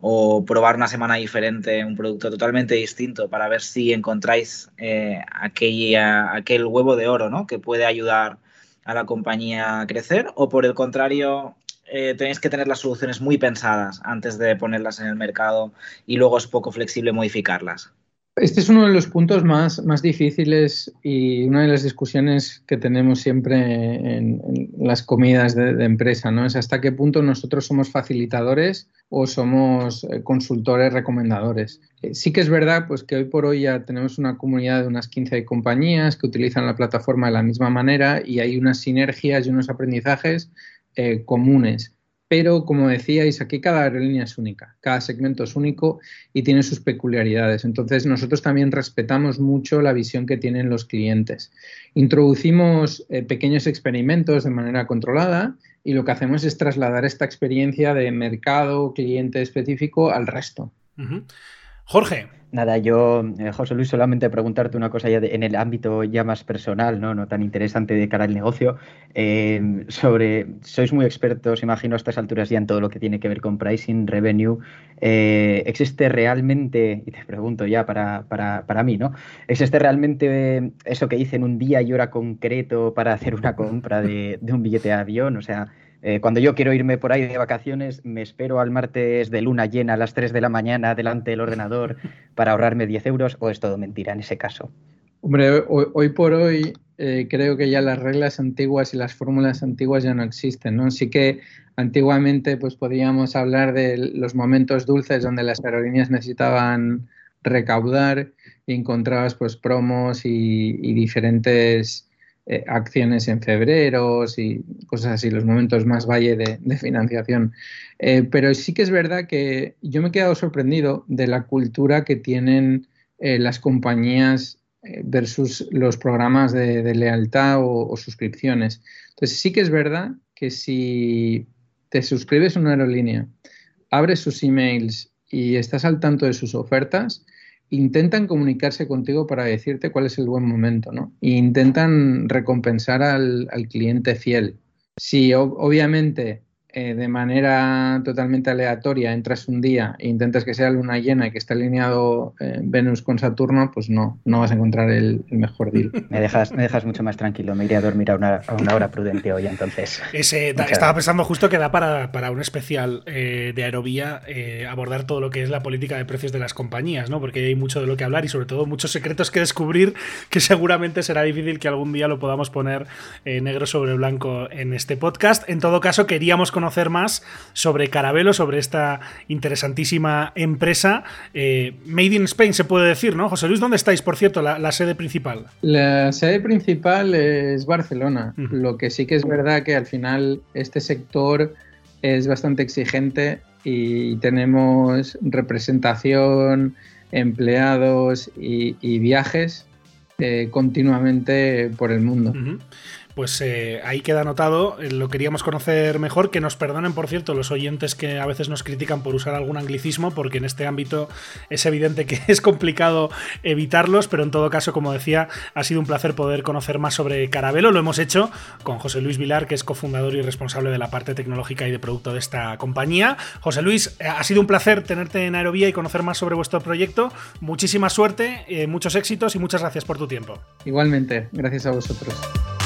E: o probar una semana diferente, un producto totalmente distinto para ver si encontráis eh, aquella, aquel huevo de oro, ¿no? que puede ayudar a la compañía a crecer? ¿O por el contrario, eh, tenéis que tener las soluciones muy pensadas antes de ponerlas en el mercado y luego es poco flexible modificarlas?
G: Este es uno de los puntos más, más difíciles y una de las discusiones que tenemos siempre en, en las comidas de, de empresa, ¿no? Es hasta qué punto nosotros somos facilitadores o somos consultores recomendadores. Sí que es verdad pues, que hoy por hoy ya tenemos una comunidad de unas quince compañías que utilizan la plataforma de la misma manera y hay unas sinergias y unos aprendizajes eh, comunes. Pero, como decíais, aquí cada aerolínea es única, cada segmento es único y tiene sus peculiaridades. Entonces, nosotros también respetamos mucho la visión que tienen los clientes. Introducimos eh, pequeños experimentos de manera controlada y lo que hacemos es trasladar esta experiencia de mercado, cliente específico al resto.
B: Uh-huh. Jorge.
F: Nada, yo, eh, José Luis, solamente preguntarte una cosa ya de, en el ámbito ya más personal, no, no tan interesante de cara al negocio, eh, sobre, sois muy expertos, imagino, a estas alturas ya en todo lo que tiene que ver con pricing, revenue. Eh, ¿Existe realmente, y te pregunto ya para, para, para mí, ¿no? ¿Existe realmente eso que dicen un día y hora concreto para hacer una compra de, de un billete de avión? O sea, Eh, cuando yo quiero irme por ahí de vacaciones, me espero al martes de luna llena a las tres de la mañana delante del ordenador para ahorrarme diez euros, ¿o es todo mentira en ese caso?
G: Hombre, hoy, hoy por hoy eh, creo que ya las reglas antiguas y las fórmulas antiguas ya no existen, ¿no? Sí que antiguamente pues podíamos hablar de los momentos dulces donde las aerolíneas necesitaban recaudar y encontrabas pues promos y, y diferentes Eh, acciones en febrero y cosas así, los momentos más valle de, de financiación. Eh, pero sí que es verdad que yo me he quedado sorprendido de la cultura que tienen eh, las compañías eh, versus los programas de, de lealtad o, o suscripciones. Entonces sí que es verdad que si te suscribes a una aerolínea, abres sus emails y estás al tanto de sus ofertas, intentan comunicarse contigo para decirte cuál es el buen momento, ¿no? E intentan recompensar al, al cliente fiel. Si ob- obviamente eh, de manera totalmente aleatoria entras un día e intentas que sea luna llena y que esté alineado eh, Venus con Saturno, pues no, no vas a encontrar el, el mejor deal.
F: Me dejas, me dejas mucho más tranquilo, me iré a dormir a una, a una hora prudente hoy, entonces.
B: Ese, da, estaba pensando justo que da para, para un especial eh, de Aerovía eh, abordar todo lo que es la política de precios de las compañías, ¿no? Porque hay mucho de lo que hablar y sobre todo muchos secretos que descubrir que seguramente será difícil que algún día lo podamos poner eh, negro sobre blanco en este podcast. En todo caso, queríamos conocer más sobre Caravelo, sobre esta interesantísima empresa. Eh, Made in Spain se puede decir, ¿no? José Luis, ¿dónde estáis, por cierto, la, la sede principal?
G: La sede principal es Barcelona. Uh-huh. Lo que sí que es verdad que al final este sector es bastante exigente y tenemos representación, empleados y, y viajes eh, continuamente por el mundo.
B: Uh-huh. Pues eh, ahí queda anotado, eh, lo queríamos conocer mejor, que nos perdonen, por cierto, los oyentes que a veces nos critican por usar algún anglicismo, porque en este ámbito es evidente que es complicado evitarlos, pero en todo caso, como decía, ha sido un placer poder conocer más sobre Caravelo. Lo hemos hecho con José Luis Vilar, que es cofundador y responsable de la parte tecnológica y de producto de esta compañía. José Luis, eh, ha sido un placer tenerte en Aerovía y conocer más sobre vuestro proyecto. Muchísima suerte, eh, muchos éxitos y muchas gracias por tu tiempo.
G: Igualmente, gracias a vosotros.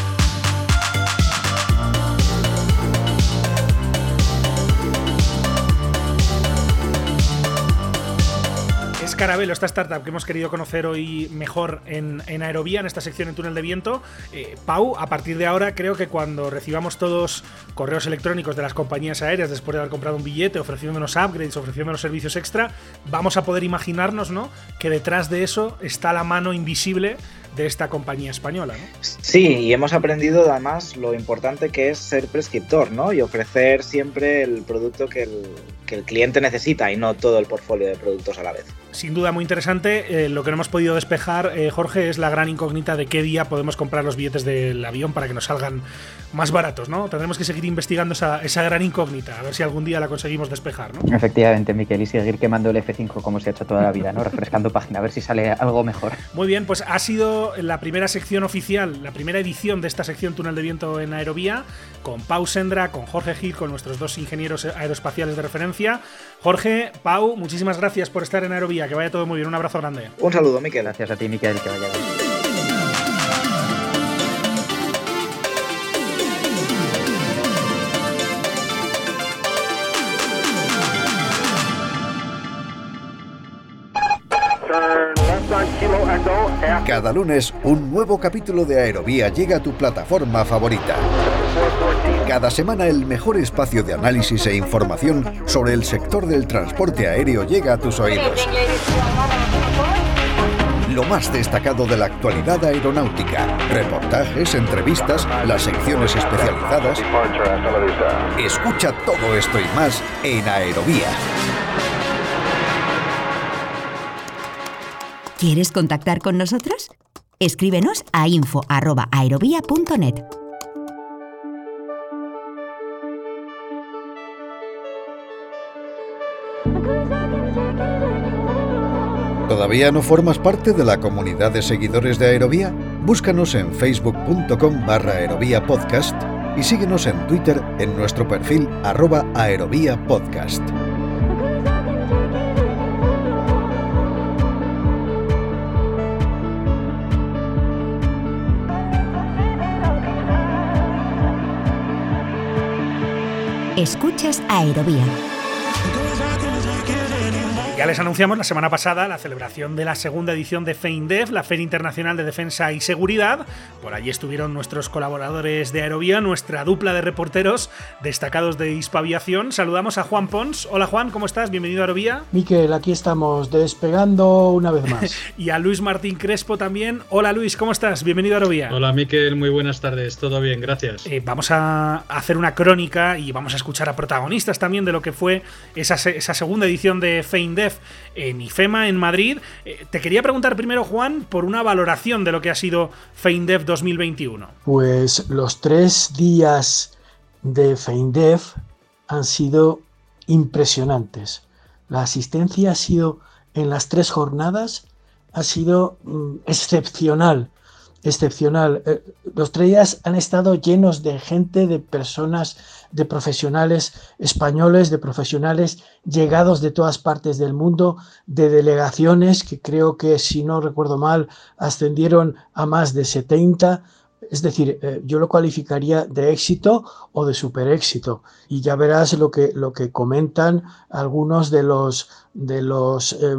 B: Caravelo, esta startup que hemos querido conocer hoy mejor en, en Aerovía, en esta sección en Túnel de Viento. Eh, Pau, a partir de ahora creo que cuando recibamos todos correos electrónicos de las compañías aéreas después de haber comprado un billete, ofreciéndonos upgrades, ofreciéndonos servicios extra, vamos a poder imaginarnos, ¿no?, que detrás de eso está la mano invisible de esta compañía española, ¿no?
E: Sí, y hemos aprendido además lo importante que es ser prescriptor, ¿no? Y ofrecer siempre el producto que el, que el cliente necesita y no todo el portfolio de productos a la vez.
B: Sin duda muy interesante. Eh, lo que no hemos podido despejar, eh, Jorge, es la gran incógnita de qué día podemos comprar los billetes del avión para que nos salgan más baratos, ¿no? Tendremos que seguir investigando esa, esa gran incógnita, a ver si algún día la conseguimos despejar, ¿no?
F: Efectivamente, Miquel, y seguir quemando el F cinco como se ha hecho toda la vida, ¿no? Refrescando página, a ver si sale algo mejor.
B: Muy bien, pues ha sido la primera sección oficial, la primera edición de esta sección Túnel de Viento en Aerovía, con Pau Sendra, con Jorge Gil, con nuestros dos ingenieros aeroespaciales de referencia. Jorge, Pau, muchísimas gracias por estar en Aerovía, que vaya todo muy bien, un abrazo grande.
E: Un saludo, Miquel.
F: Gracias a ti, Miquel, que vaya bien.
H: Cada lunes, un nuevo capítulo de Aerovía llega a tu plataforma favorita. Cada semana, el mejor espacio de análisis e información sobre el sector del transporte aéreo llega a tus oídos. Lo más destacado de la actualidad aeronáutica, reportajes, entrevistas, las secciones especializadas. Escucha todo esto y más en Aerovía.
A: ¿Quieres contactar con nosotros? Escríbenos a info arroba aerovía punto net.
H: ¿Todavía no formas parte de la comunidad de seguidores de Aerovía? Búscanos en facebook punto com barra aerovía podcast y síguenos en Twitter en nuestro perfil arroba aerovía podcast.
A: Escuchas Aerovía.
B: Ya les anunciamos la semana pasada la celebración de la segunda edición de FEINDEF, la Feria Internacional de Defensa y Seguridad. Por allí estuvieron nuestros colaboradores de Aerovía, nuestra dupla de reporteros destacados de Hispaviación. Saludamos a Juan Pons. Hola Juan, ¿cómo estás? Bienvenido a Aerovía.
I: Miquel, aquí estamos despegando una vez más.
B: Y a Luis Martín Crespo también. Hola Luis, ¿cómo estás? Bienvenido a Aerovía.
J: Hola Miquel, muy buenas tardes. Todo bien, gracias.
B: Eh, vamos a hacer una crónica y vamos a escuchar a protagonistas también de lo que fue esa, esa segunda edición de FEINDEF en IFEMA, en Madrid. Eh, te quería preguntar primero, Juan, por una valoración de lo que ha sido FEINDEF dos mil veintiuno.
I: Pues los tres días de FEINDEF han sido impresionantes. La asistencia ha sido, en las tres jornadas, ha sido mm, excepcional. Excepcional. Eh, los tres días han estado llenos de gente, de personas, de profesionales españoles, de profesionales llegados de todas partes del mundo, de delegaciones que creo que, si no recuerdo mal, ascendieron a más de setenta. Es decir, eh, yo lo calificaría de éxito o de super éxito. Y ya verás lo que, lo que comentan algunos de los, de los eh,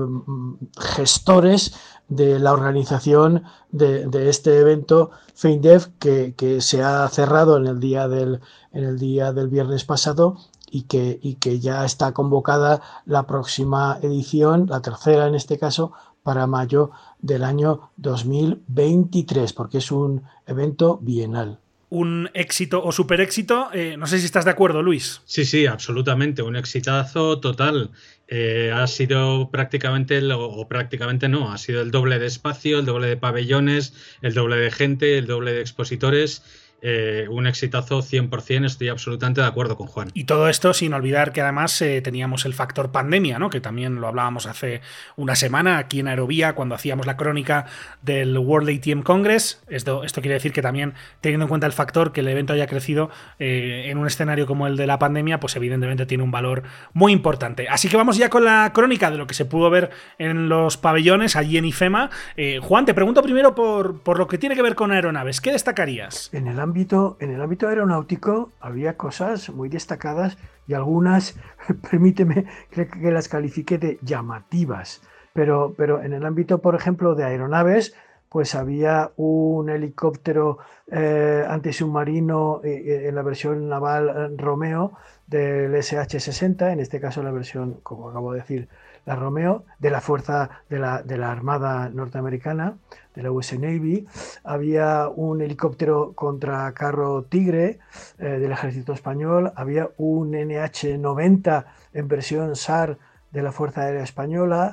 I: gestores de la organización de, de este evento FEINDEF, que, que se ha cerrado en el día del, en el día del viernes pasado y que, y que ya está convocada la próxima edición, la tercera en este caso, para mayo del año dos mil veintitrés, porque es un evento bienal.
B: Un éxito o super éxito, eh, no sé si estás de acuerdo, Luis.
J: Sí, sí, absolutamente, un exitazo total. Eh, ha sido prácticamente, el, o prácticamente no, ha sido el doble de espacio, el doble de pabellones, el doble de gente, el doble de expositores. Eh, un exitazo cien por ciento, estoy absolutamente de acuerdo con Juan.
B: Y todo esto sin olvidar que además eh, teníamos el factor pandemia, ¿no? Que también lo hablábamos hace una semana aquí en Aerovía cuando hacíamos la crónica del World A T M Congress. Esto, esto quiere decir que también, teniendo en cuenta el factor que el evento haya crecido eh, en un escenario como el de la pandemia, pues evidentemente tiene un valor muy importante. Así que vamos ya con la crónica de lo que se pudo ver en los pabellones allí en IFEMA. Eh, Juan, te pregunto primero por, por lo que tiene que ver con aeronaves. ¿Qué destacarías?
I: En el ámbito, en el ámbito aeronáutico había cosas muy destacadas y algunas, permíteme, creo que las califique de llamativas, pero, pero en el ámbito, por ejemplo, de aeronaves, pues había un helicóptero eh, antisubmarino eh, en la versión naval Romeo del S H sesenta, en este caso la versión, como acabo de decir, la Romeo, de la fuerza de la, de la Armada norteamericana, de la U S Navy. Había un helicóptero contra carro Tigre eh, del ejército español, había un N H noventa en versión S A R de la Fuerza Aérea Española,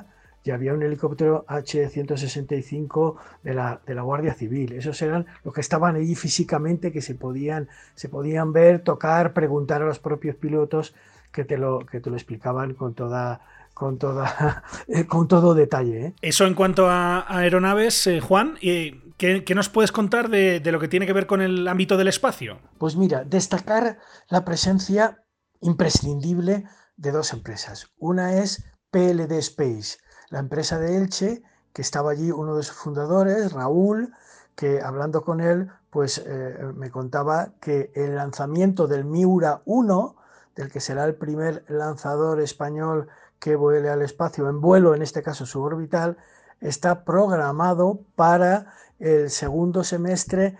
I: y había un helicóptero H ciento sesenta y cinco de la, de la Guardia Civil. Esos eran los que estaban allí físicamente, que se podían, se podían ver, tocar, preguntar a los propios pilotos, que te lo, que te lo explicaban con toda... Con, toda, con todo detalle. ¿eh?
B: Eso en cuanto a, a aeronaves, eh, Juan, ¿qué, ¿qué nos puedes contar de, de lo que tiene que ver con el ámbito del espacio?
I: Pues mira, destacar la presencia imprescindible de dos empresas. Una es P L D Space, la empresa de Elche, que estaba allí uno de sus fundadores, Raúl, que hablando con él, pues eh, me contaba que el lanzamiento del Miura uno, del que será el primer lanzador español que vuele al espacio en vuelo, en este caso suborbital, está programado para el segundo semestre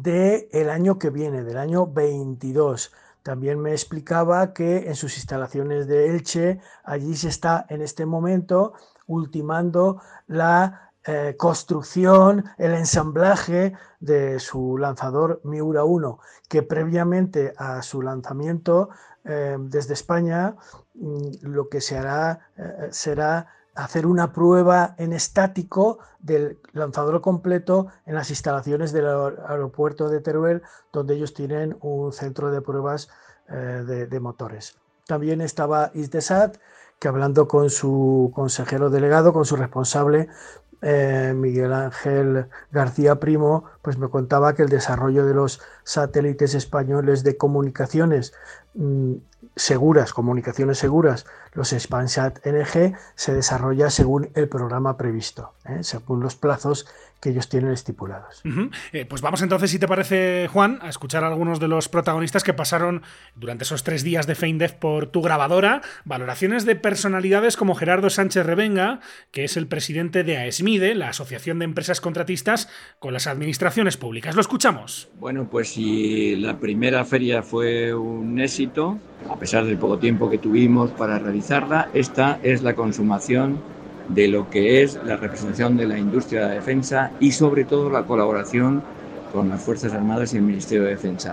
I: del año que viene, del año veintidós. También me explicaba que en sus instalaciones de Elche, allí se está en este momento ultimando la eh, construcción, el ensamblaje de su lanzador Miura uno, que previamente a su lanzamiento eh, desde España, lo que se hará eh, será hacer una prueba en estático del lanzador completo en las instalaciones del aeropuerto de Teruel, donde ellos tienen un centro de pruebas eh, de, de motores. También estaba Hisdesat, que hablando con su consejero delegado, con su responsable, eh, Miguel Ángel García Primo, pues me contaba que el desarrollo de los satélites españoles de comunicaciones mmm, seguras, comunicaciones seguras, los Spansat N G, se desarrolla según el programa previsto, ¿eh? según los plazos que ellos tienen estipulados.
B: Uh-huh. Eh, pues vamos entonces, si te parece, Juan, a escuchar a algunos de los protagonistas que pasaron durante esos tres días de FeinDev por tu grabadora, valoraciones de personalidades como Gerardo Sánchez Revenga, que es el presidente de AESMIDE, la Asociación de Empresas Contratistas con las Administraciones Públicas. Lo escuchamos.
K: Bueno, pues si la primera feria fue un éxito, a pesar del poco tiempo que tuvimos para realizarla, esta es la consumación de lo que es la representación de la industria de la defensa y sobre todo la colaboración con las Fuerzas Armadas y el Ministerio de Defensa.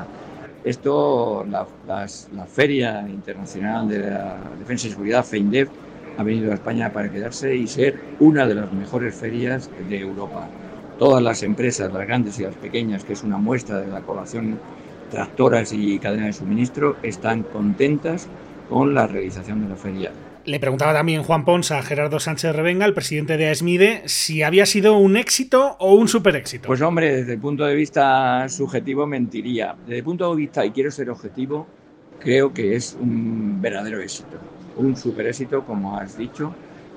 K: Esto, la, las, la Feria Internacional de la Defensa y Seguridad, FeinDev, ha venido a España para quedarse y ser una de las mejores ferias de Europa. Todas las empresas, las grandes y las pequeñas, que es una muestra de la colaboración tractoras y cadena de suministro, están contentas con la realización de la feria.
B: Le preguntaba también Juan Pons a Gerardo Sánchez Revenga, el presidente de AESMIDE, si había sido un éxito o un super éxito.
K: Pues hombre, desde el punto de vista subjetivo mentiría. Desde el punto de vista, y quiero ser objetivo, creo que es un verdadero éxito. Un super éxito, como has dicho,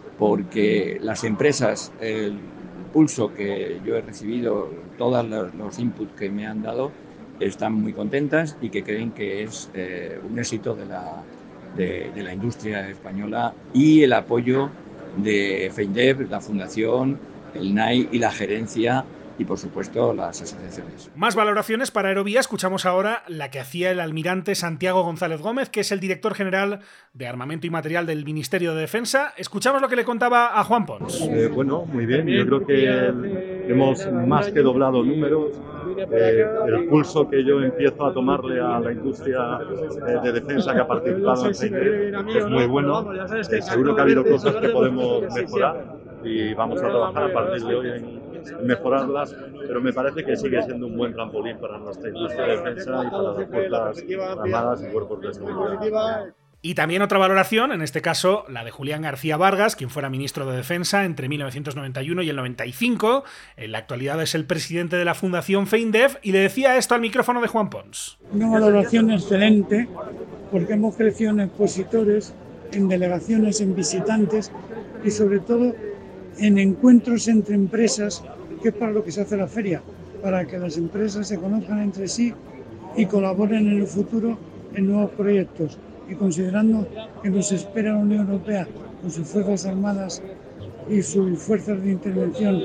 K: porque las empresas, el pulso que yo he recibido, todos los, los inputs que me han dado, están muy contentas y que creen que es eh, un éxito de la De, de la industria española y el apoyo de FeinDev, la Fundación, el N A I y la gerencia y, por supuesto, las asociaciones.
B: Más valoraciones para Aerovía. Escuchamos ahora la que hacía el almirante Santiago González Gómez, que es el director general de Armamento y Material del Ministerio de Defensa. Escuchamos lo que le contaba a Juan Pons.
L: Eh, bueno, muy bien. Yo creo que el, hemos más que doblado números. Eh, el pulso que yo empiezo a tomarle a la industria eh, de defensa que ha participado en FeinDev es muy bueno. Eh, seguro que ha habido cosas que podemos mejorar y vamos a trabajar a partir de hoy en mejorarlas, pero me parece que sigue siendo un buen trampolín para nuestra industria de defensa y para las Fuerzas Armadas y Cuerpos de Seguridad.
B: Y también otra valoración, en este caso la de Julián García Vargas, quien fuera ministro de Defensa entre mil novecientos noventa y uno y el noventa y cinco. En la actualidad es el presidente de la Fundación FeinDev y le decía esto al micrófono de Juan Pons.
M: Una valoración excelente porque hemos crecido en expositores, en delegaciones, en visitantes y sobre todo en encuentros entre empresas, que es para lo que se hace la feria, para que las empresas se conozcan entre sí y colaboren en el futuro en nuevos proyectos. Y considerando que nos espera la Unión Europea con sus Fuerzas Armadas y sus fuerzas de intervención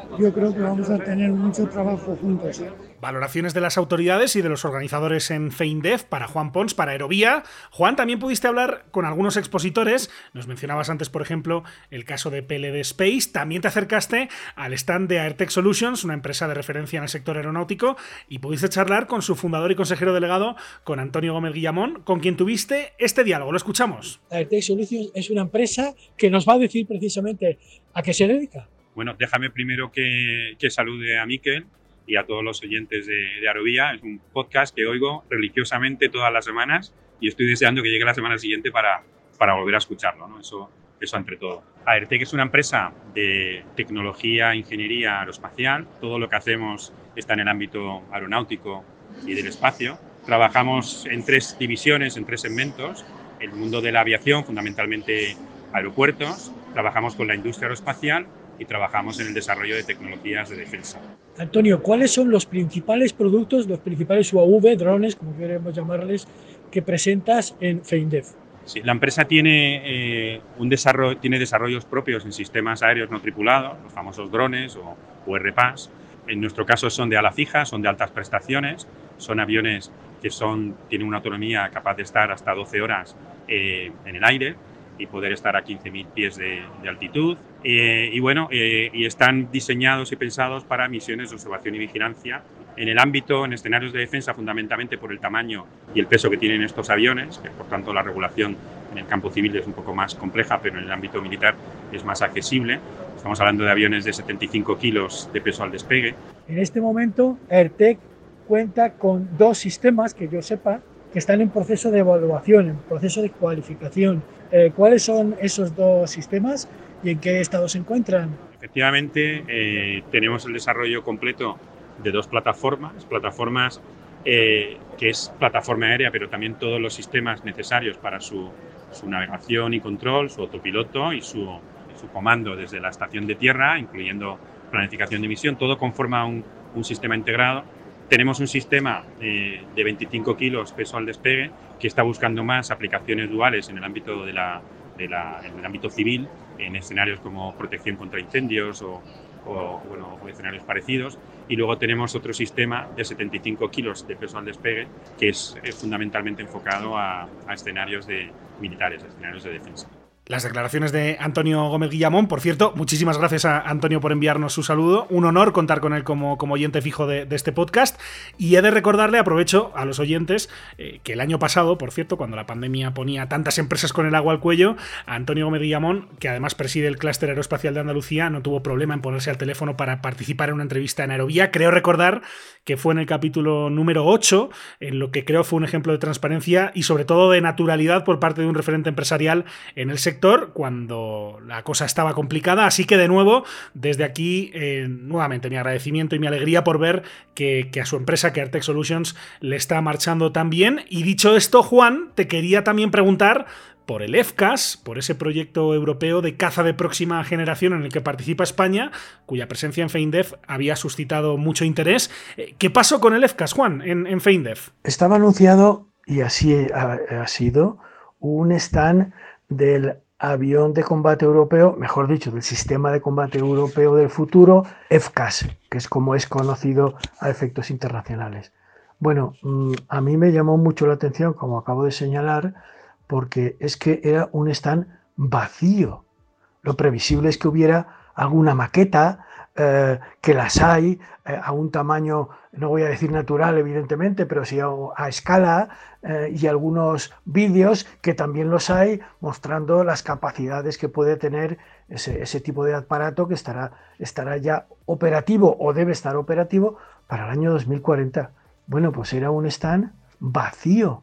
M: yo creo que vamos a tener mucho trabajo juntos. ¿eh?
B: Valoraciones de las autoridades y de los organizadores en FeinDev para Juan Pons, para Aerovía. Juan, también pudiste hablar con algunos expositores. Nos mencionabas antes, por ejemplo, el caso de P L D Space. También te acercaste al stand de Airtech Solutions, una empresa de referencia en el sector aeronáutico, y pudiste charlar con su fundador y consejero delegado, con Antonio Gómez Guillamón, con quien tuviste este diálogo. Lo escuchamos.
I: Airtech Solutions es una empresa que nos va a decir precisamente a qué se dedica.
N: Bueno, déjame primero que, que salude a Mikel y a todos los oyentes de, de Aerovía. Es un podcast que oigo religiosamente todas las semanas y estoy deseando que llegue la semana siguiente para, para volver a escucharlo, ¿no? Eso, eso entre todo. Airtech es una empresa de tecnología, ingeniería aeroespacial. Todo lo que hacemos está en el ámbito aeronáutico y del espacio. Trabajamos en tres divisiones, en tres segmentos. El mundo de la aviación, fundamentalmente aeropuertos. Trabajamos con la industria aeroespacial y trabajamos en el desarrollo de tecnologías de defensa.
I: Antonio, ¿cuáles son los principales productos, los principales U A V, drones, como queremos llamarles, que presentas en FeinDev?
N: Sí, la empresa tiene, eh, un desarrollo, tiene desarrollos propios en sistemas aéreos no tripulados, los famosos drones o, o R P A S. En nuestro caso son de ala fija, son de altas prestaciones, son aviones que son, tienen una autonomía capaz de estar hasta doce horas eh, en el aire y poder estar a quince mil pies de, de altitud. Eh, y bueno, eh, y están diseñados y pensados para misiones de observación y vigilancia en el ámbito, en escenarios de defensa, fundamentalmente por el tamaño y el peso que tienen estos aviones, que por tanto la regulación en el campo civil es un poco más compleja, pero en el ámbito militar es más accesible. Estamos hablando de aviones de setenta y cinco kilos de peso al despegue.
I: En este momento, Airtech cuenta con dos sistemas, que yo sepa, que están en proceso de evaluación, en proceso de cualificación. Eh, ¿Cuáles son esos dos sistemas y en qué estado se encuentran?
N: Efectivamente, eh, tenemos el desarrollo completo de dos plataformas, plataformas eh, que es plataforma aérea, pero también todos los sistemas necesarios para su, su navegación y control, su autopiloto y su, su comando desde la estación de tierra, incluyendo planificación de misión, todo conforma un, un sistema integrado. Tenemos un sistema eh, de veinticinco kilos peso al despegue que está buscando más aplicaciones duales en el ámbito de la, de la, en el ámbito civil, en escenarios como protección contra incendios o, o, bueno, o escenarios parecidos. Y luego tenemos otro sistema de setenta y cinco kilos de peso al despegue que es, es fundamentalmente enfocado a, a escenarios de militares, a escenarios de defensa.
B: Las declaraciones de Antonio Gómez Guillamón. Por cierto, muchísimas gracias a Antonio por enviarnos su saludo. Un honor contar con él como, como oyente fijo de, de este podcast. Y he de recordarle, aprovecho a los oyentes, eh, que el año pasado, por cierto, cuando la pandemia ponía tantas empresas con el agua al cuello, a Antonio Gómez Guillamón, que además preside el Clúster Aeroespacial de Andalucía, no tuvo problema en ponerse al teléfono para participar en una entrevista en Aerovía. Creo recordar que fue en el capítulo número ocho, en lo que creo fue un ejemplo de transparencia y sobre todo de naturalidad por parte de un referente empresarial en el sector cuando la cosa estaba complicada. Así que de nuevo, desde aquí, eh, nuevamente mi agradecimiento y mi alegría por ver que, que a su empresa, que Airtech Solutions, le está marchando tan bien. Y dicho esto, Juan, te quería también preguntar por el F C A S, por ese proyecto europeo de caza de próxima generación en el que participa España, cuya presencia en FeinDev había suscitado mucho interés. ¿Qué pasó con el F C A S, Juan, en, en FeinDev?
I: Estaba anunciado, y así ha, ha sido, un stand del avión de combate europeo, mejor dicho, del sistema de combate europeo del futuro, F C A S, que es como es conocido a efectos internacionales. Bueno, a mí me llamó mucho la atención, como acabo de señalar, porque es que era un stand vacío. Lo previsible es que hubiera alguna maqueta, eh, que las hay, eh, a un tamaño, no voy a decir natural, evidentemente, pero sí a, a escala, eh, y algunos vídeos que también los hay, mostrando las capacidades que puede tener ese, ese tipo de aparato que estará, estará ya operativo o debe estar operativo para el año dos mil cuarenta. Bueno, pues era un stand vacío.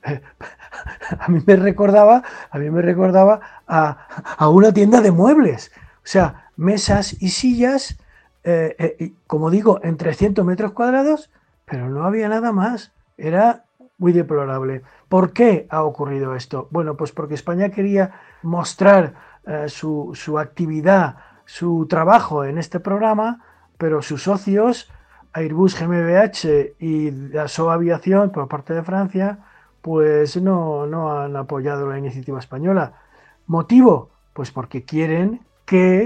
I: A mí me recordaba, a mí me recordaba a, a una tienda de muebles. O sea, mesas y sillas, eh, eh, como digo, en trescientos metros cuadrados, pero no había nada más. Era muy deplorable. ¿Por qué ha ocurrido esto? Bueno, pues porque España quería mostrar eh, su, su actividad, su trabajo en este programa, pero sus socios, Airbus G M B H y Dassault Aviación, por parte de Francia, pues no, no han apoyado la iniciativa española. ¿Motivo? Pues porque quieren que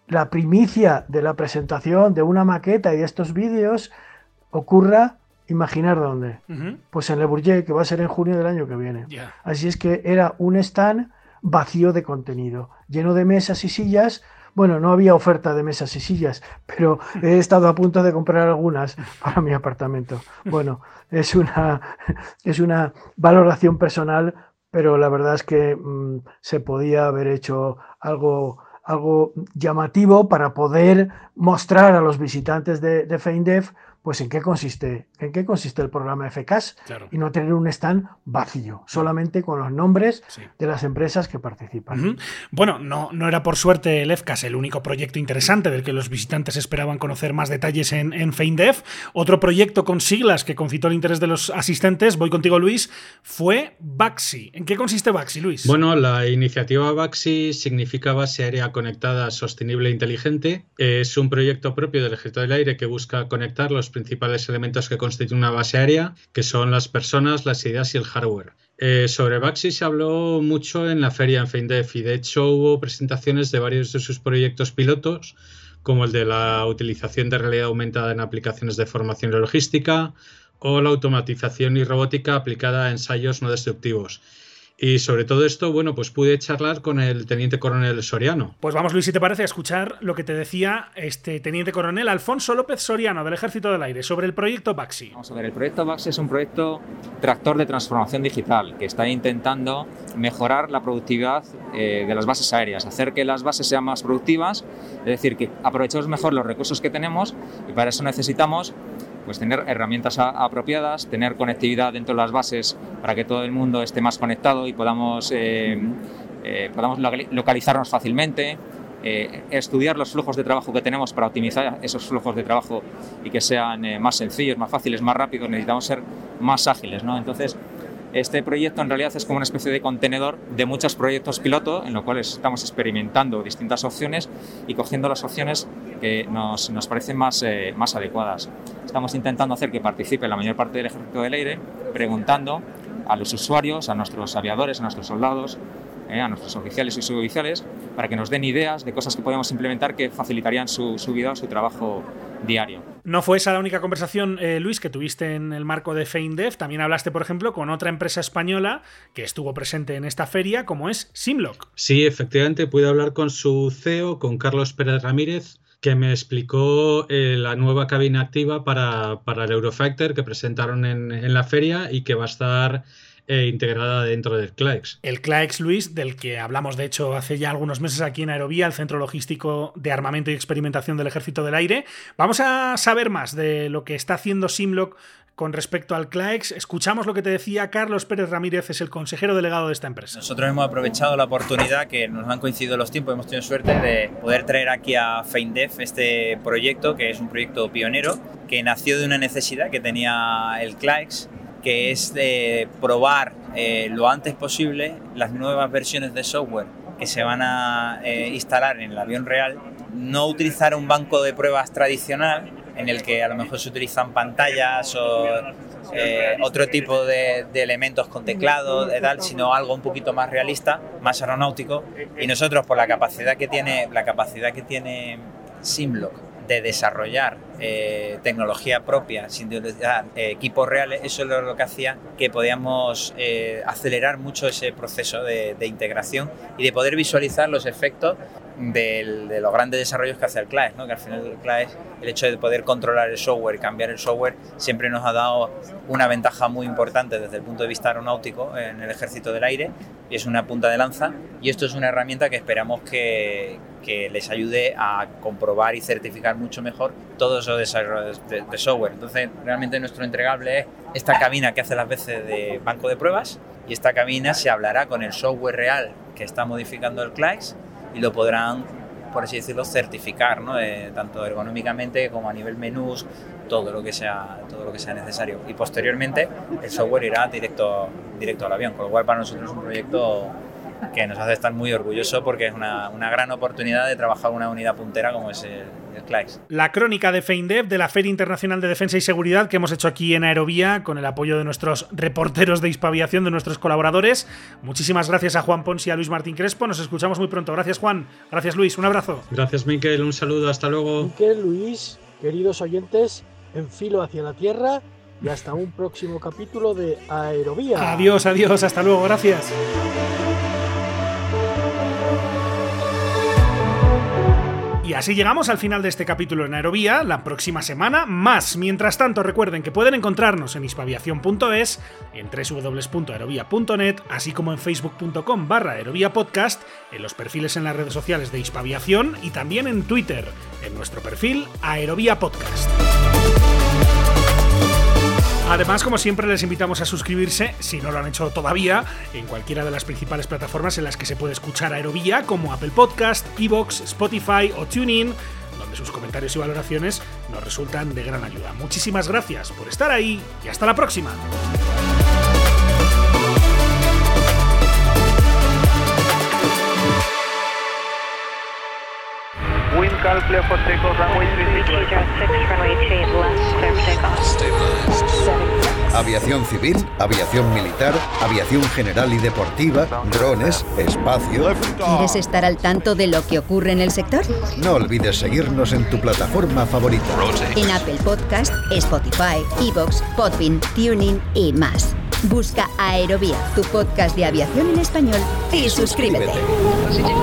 I: la primicia de la presentación de una maqueta y de estos vídeos ocurra, imaginar dónde. Uh-huh. Pues en Le Bourget, que va a ser en junio del año que viene. Yeah. Así es que era un stand vacío de contenido, lleno de mesas y sillas. Bueno, no había oferta de mesas y sillas, pero he estado a punto de comprar algunas para mi apartamento. Bueno, es una, es una valoración personal, pero la verdad es que mmm, se podía haber hecho algo, algo llamativo para poder mostrar a los visitantes de, de FeinDev pues en qué consiste, en qué consiste el programa F C A S, claro. Y no tener un stand vacío, solamente con los nombres sí. de las empresas que participan.
B: Uh-huh. Bueno, no, no era por suerte el F C A S el único proyecto interesante del que los visitantes esperaban conocer más detalles en, en FeinDev. Otro proyecto con siglas que concitó el interés de los asistentes, voy contigo Luis, fue BAXI. ¿En qué consiste BAXI, Luis?
J: Bueno, la iniciativa BAXI significa Base Aérea Conectada Sostenible e Inteligente. Es un proyecto propio del Ejército del Aire que busca conectar los principales elementos que constituyen una base aérea, que son las personas, las ideas y el hardware. Eh, sobre BAXI se habló mucho en la feria en FeinDev y de hecho hubo presentaciones de varios de sus proyectos pilotos, como el de la utilización de realidad aumentada en aplicaciones de formación y logística o la automatización y robótica aplicada a ensayos no destructivos. Y sobre todo esto, bueno, pues pude charlar con el teniente coronel Soriano.
B: Pues vamos, Luis, si te parece, a escuchar lo que te decía este teniente coronel Alfonso López Soriano, del Ejército del Aire, sobre el proyecto BAXI.
O: Vamos a ver, el proyecto BAXI es un proyecto tractor de transformación digital que está intentando mejorar la productividad eh, de las bases aéreas, hacer que las bases sean más productivas, es decir, que aprovechemos mejor los recursos que tenemos, y para eso necesitamos pues tener herramientas a, apropiadas, tener conectividad dentro de las bases para que todo el mundo esté más conectado y podamos, eh, eh, podamos localizarnos fácilmente, eh, estudiar los flujos de trabajo que tenemos para optimizar esos flujos de trabajo y que sean eh, más sencillos, más fáciles, más rápidos. Necesitamos ser más ágiles, ¿no? Entonces, este proyecto en realidad es como una especie de contenedor de muchos proyectos piloto en los cuales estamos experimentando distintas opciones y cogiendo las opciones que nos, nos parecen más, eh, más adecuadas. Estamos intentando hacer que participe la mayor parte del Ejército del Aire, preguntando a los usuarios, a nuestros aviadores, a nuestros soldados, eh, a nuestros oficiales y suboficiales, para que nos den ideas de cosas que podemos implementar que facilitarían su, su vida o su trabajo diario.
B: No fue esa la única conversación, eh, Luis, que tuviste en el marco de FeinDev. También hablaste, por ejemplo, con otra empresa española que estuvo presente en esta feria, como es Simlock.
J: Sí, efectivamente, pude hablar con su C E O, con Carlos Pérez Ramírez, que me explicó eh, la nueva cabina activa para, para el Eurofighter que presentaron en, en la feria y que va a estar eh, integrada dentro del CLAEX.
B: El CLAEX, Luis, del que hablamos de hecho hace ya algunos meses aquí en Aerovía, el Centro Logístico de Armamento y Experimentación del Ejército del Aire. Vamos a saber más de lo que está haciendo Simlock con respecto al CLAEX. Escuchamos lo que te decía Carlos Pérez Ramírez, es el consejero delegado de esta empresa.
P: Nosotros hemos aprovechado la oportunidad que nos han coincidido los tiempos, hemos tenido suerte de poder traer aquí a FeinDev este proyecto, que es un proyecto pionero, que nació de una necesidad que tenía el CLAEX, que es de probar eh, lo antes posible las nuevas versiones de software que se van a eh, instalar en el avión real, no utilizar un banco de pruebas tradicional en el que a lo mejor se utilizan pantallas o eh, otro tipo de, de elementos con teclado, de tal, sino algo un poquito más realista, más aeronáutico. Y nosotros, por la capacidad que tiene, la capacidad que tiene Simlock de desarrollar eh, tecnología propia sin utilizar eh, equipos reales, eso es lo que hacía que podíamos eh, acelerar mucho ese proceso de, de integración y de poder visualizar los efectos del, de los grandes desarrollos que hace el CLAEX, ¿no? Que al final el CLAEX, el hecho de poder controlar el software y cambiar el software siempre nos ha dado una ventaja muy importante desde el punto de vista aeronáutico en el Ejército del Aire, y es una punta de lanza, y esto es una herramienta que esperamos que, que les ayude a comprobar y certificar mucho mejor todos esos desarrollos de, de software. Entonces, realmente nuestro entregable es esta cabina que hace las veces de banco de pruebas, y esta cabina se hablará con el software real que está modificando el CLAEX y lo podrán, por así decirlo, certificar, ¿no? Eh, tanto ergonómicamente como a nivel menús, todo lo que sea, todo lo que sea necesario. Y posteriormente el software irá directo, directo al avión, con lo cual para nosotros es un proyecto que nos hace estar muy orgullosos porque es una, una gran oportunidad de trabajar una unidad puntera como es el el CLAES.
B: La crónica de FeinDev, de la Feria Internacional de Defensa y Seguridad, que hemos hecho aquí en Aerovía con el apoyo de nuestros reporteros de Hispaviación, de nuestros colaboradores. Muchísimas gracias a Juan Pons y a Luis Martín Crespo. Nos escuchamos muy pronto. Gracias, Juan. Gracias, Luis. Un abrazo.
J: Gracias, Miquel. Un saludo. Hasta luego.
I: Miquel, Luis, queridos oyentes, en filo hacia la Tierra y hasta un próximo capítulo de Aerovía.
B: Adiós, adiós. Hasta luego. Gracias. Y así llegamos al final de este capítulo en Aerovía. La próxima semana más. Mientras tanto, recuerden que pueden encontrarnos en hispaviación punto es, en doble u doble u doble u punto aerovía punto net, así como en facebook punto com barra aerovía podcast, en los perfiles en las redes sociales de Hispaviación y también en Twitter, en nuestro perfil Aerovía Podcast. Además, como siempre, les invitamos a suscribirse, si no lo han hecho todavía, en cualquiera de las principales plataformas en las que se puede escuchar Aerovía, como Apple Podcast, iVoox, Spotify o TuneIn, donde sus comentarios y valoraciones nos resultan de gran ayuda. Muchísimas gracias por estar ahí y hasta la próxima.
Q: Wind calm, clear for takeoff, runway three six.
H: Aviación civil, aviación militar, aviación general y deportiva, drones, espacio.
A: ¿Quieres estar al tanto de lo que ocurre en el sector?
H: No olvides seguirnos en tu plataforma favorita.
A: En Apple Podcast, Spotify, iVoox, Podbean, TuneIn y más. Busca Aerovía, tu podcast de aviación en español, y suscríbete.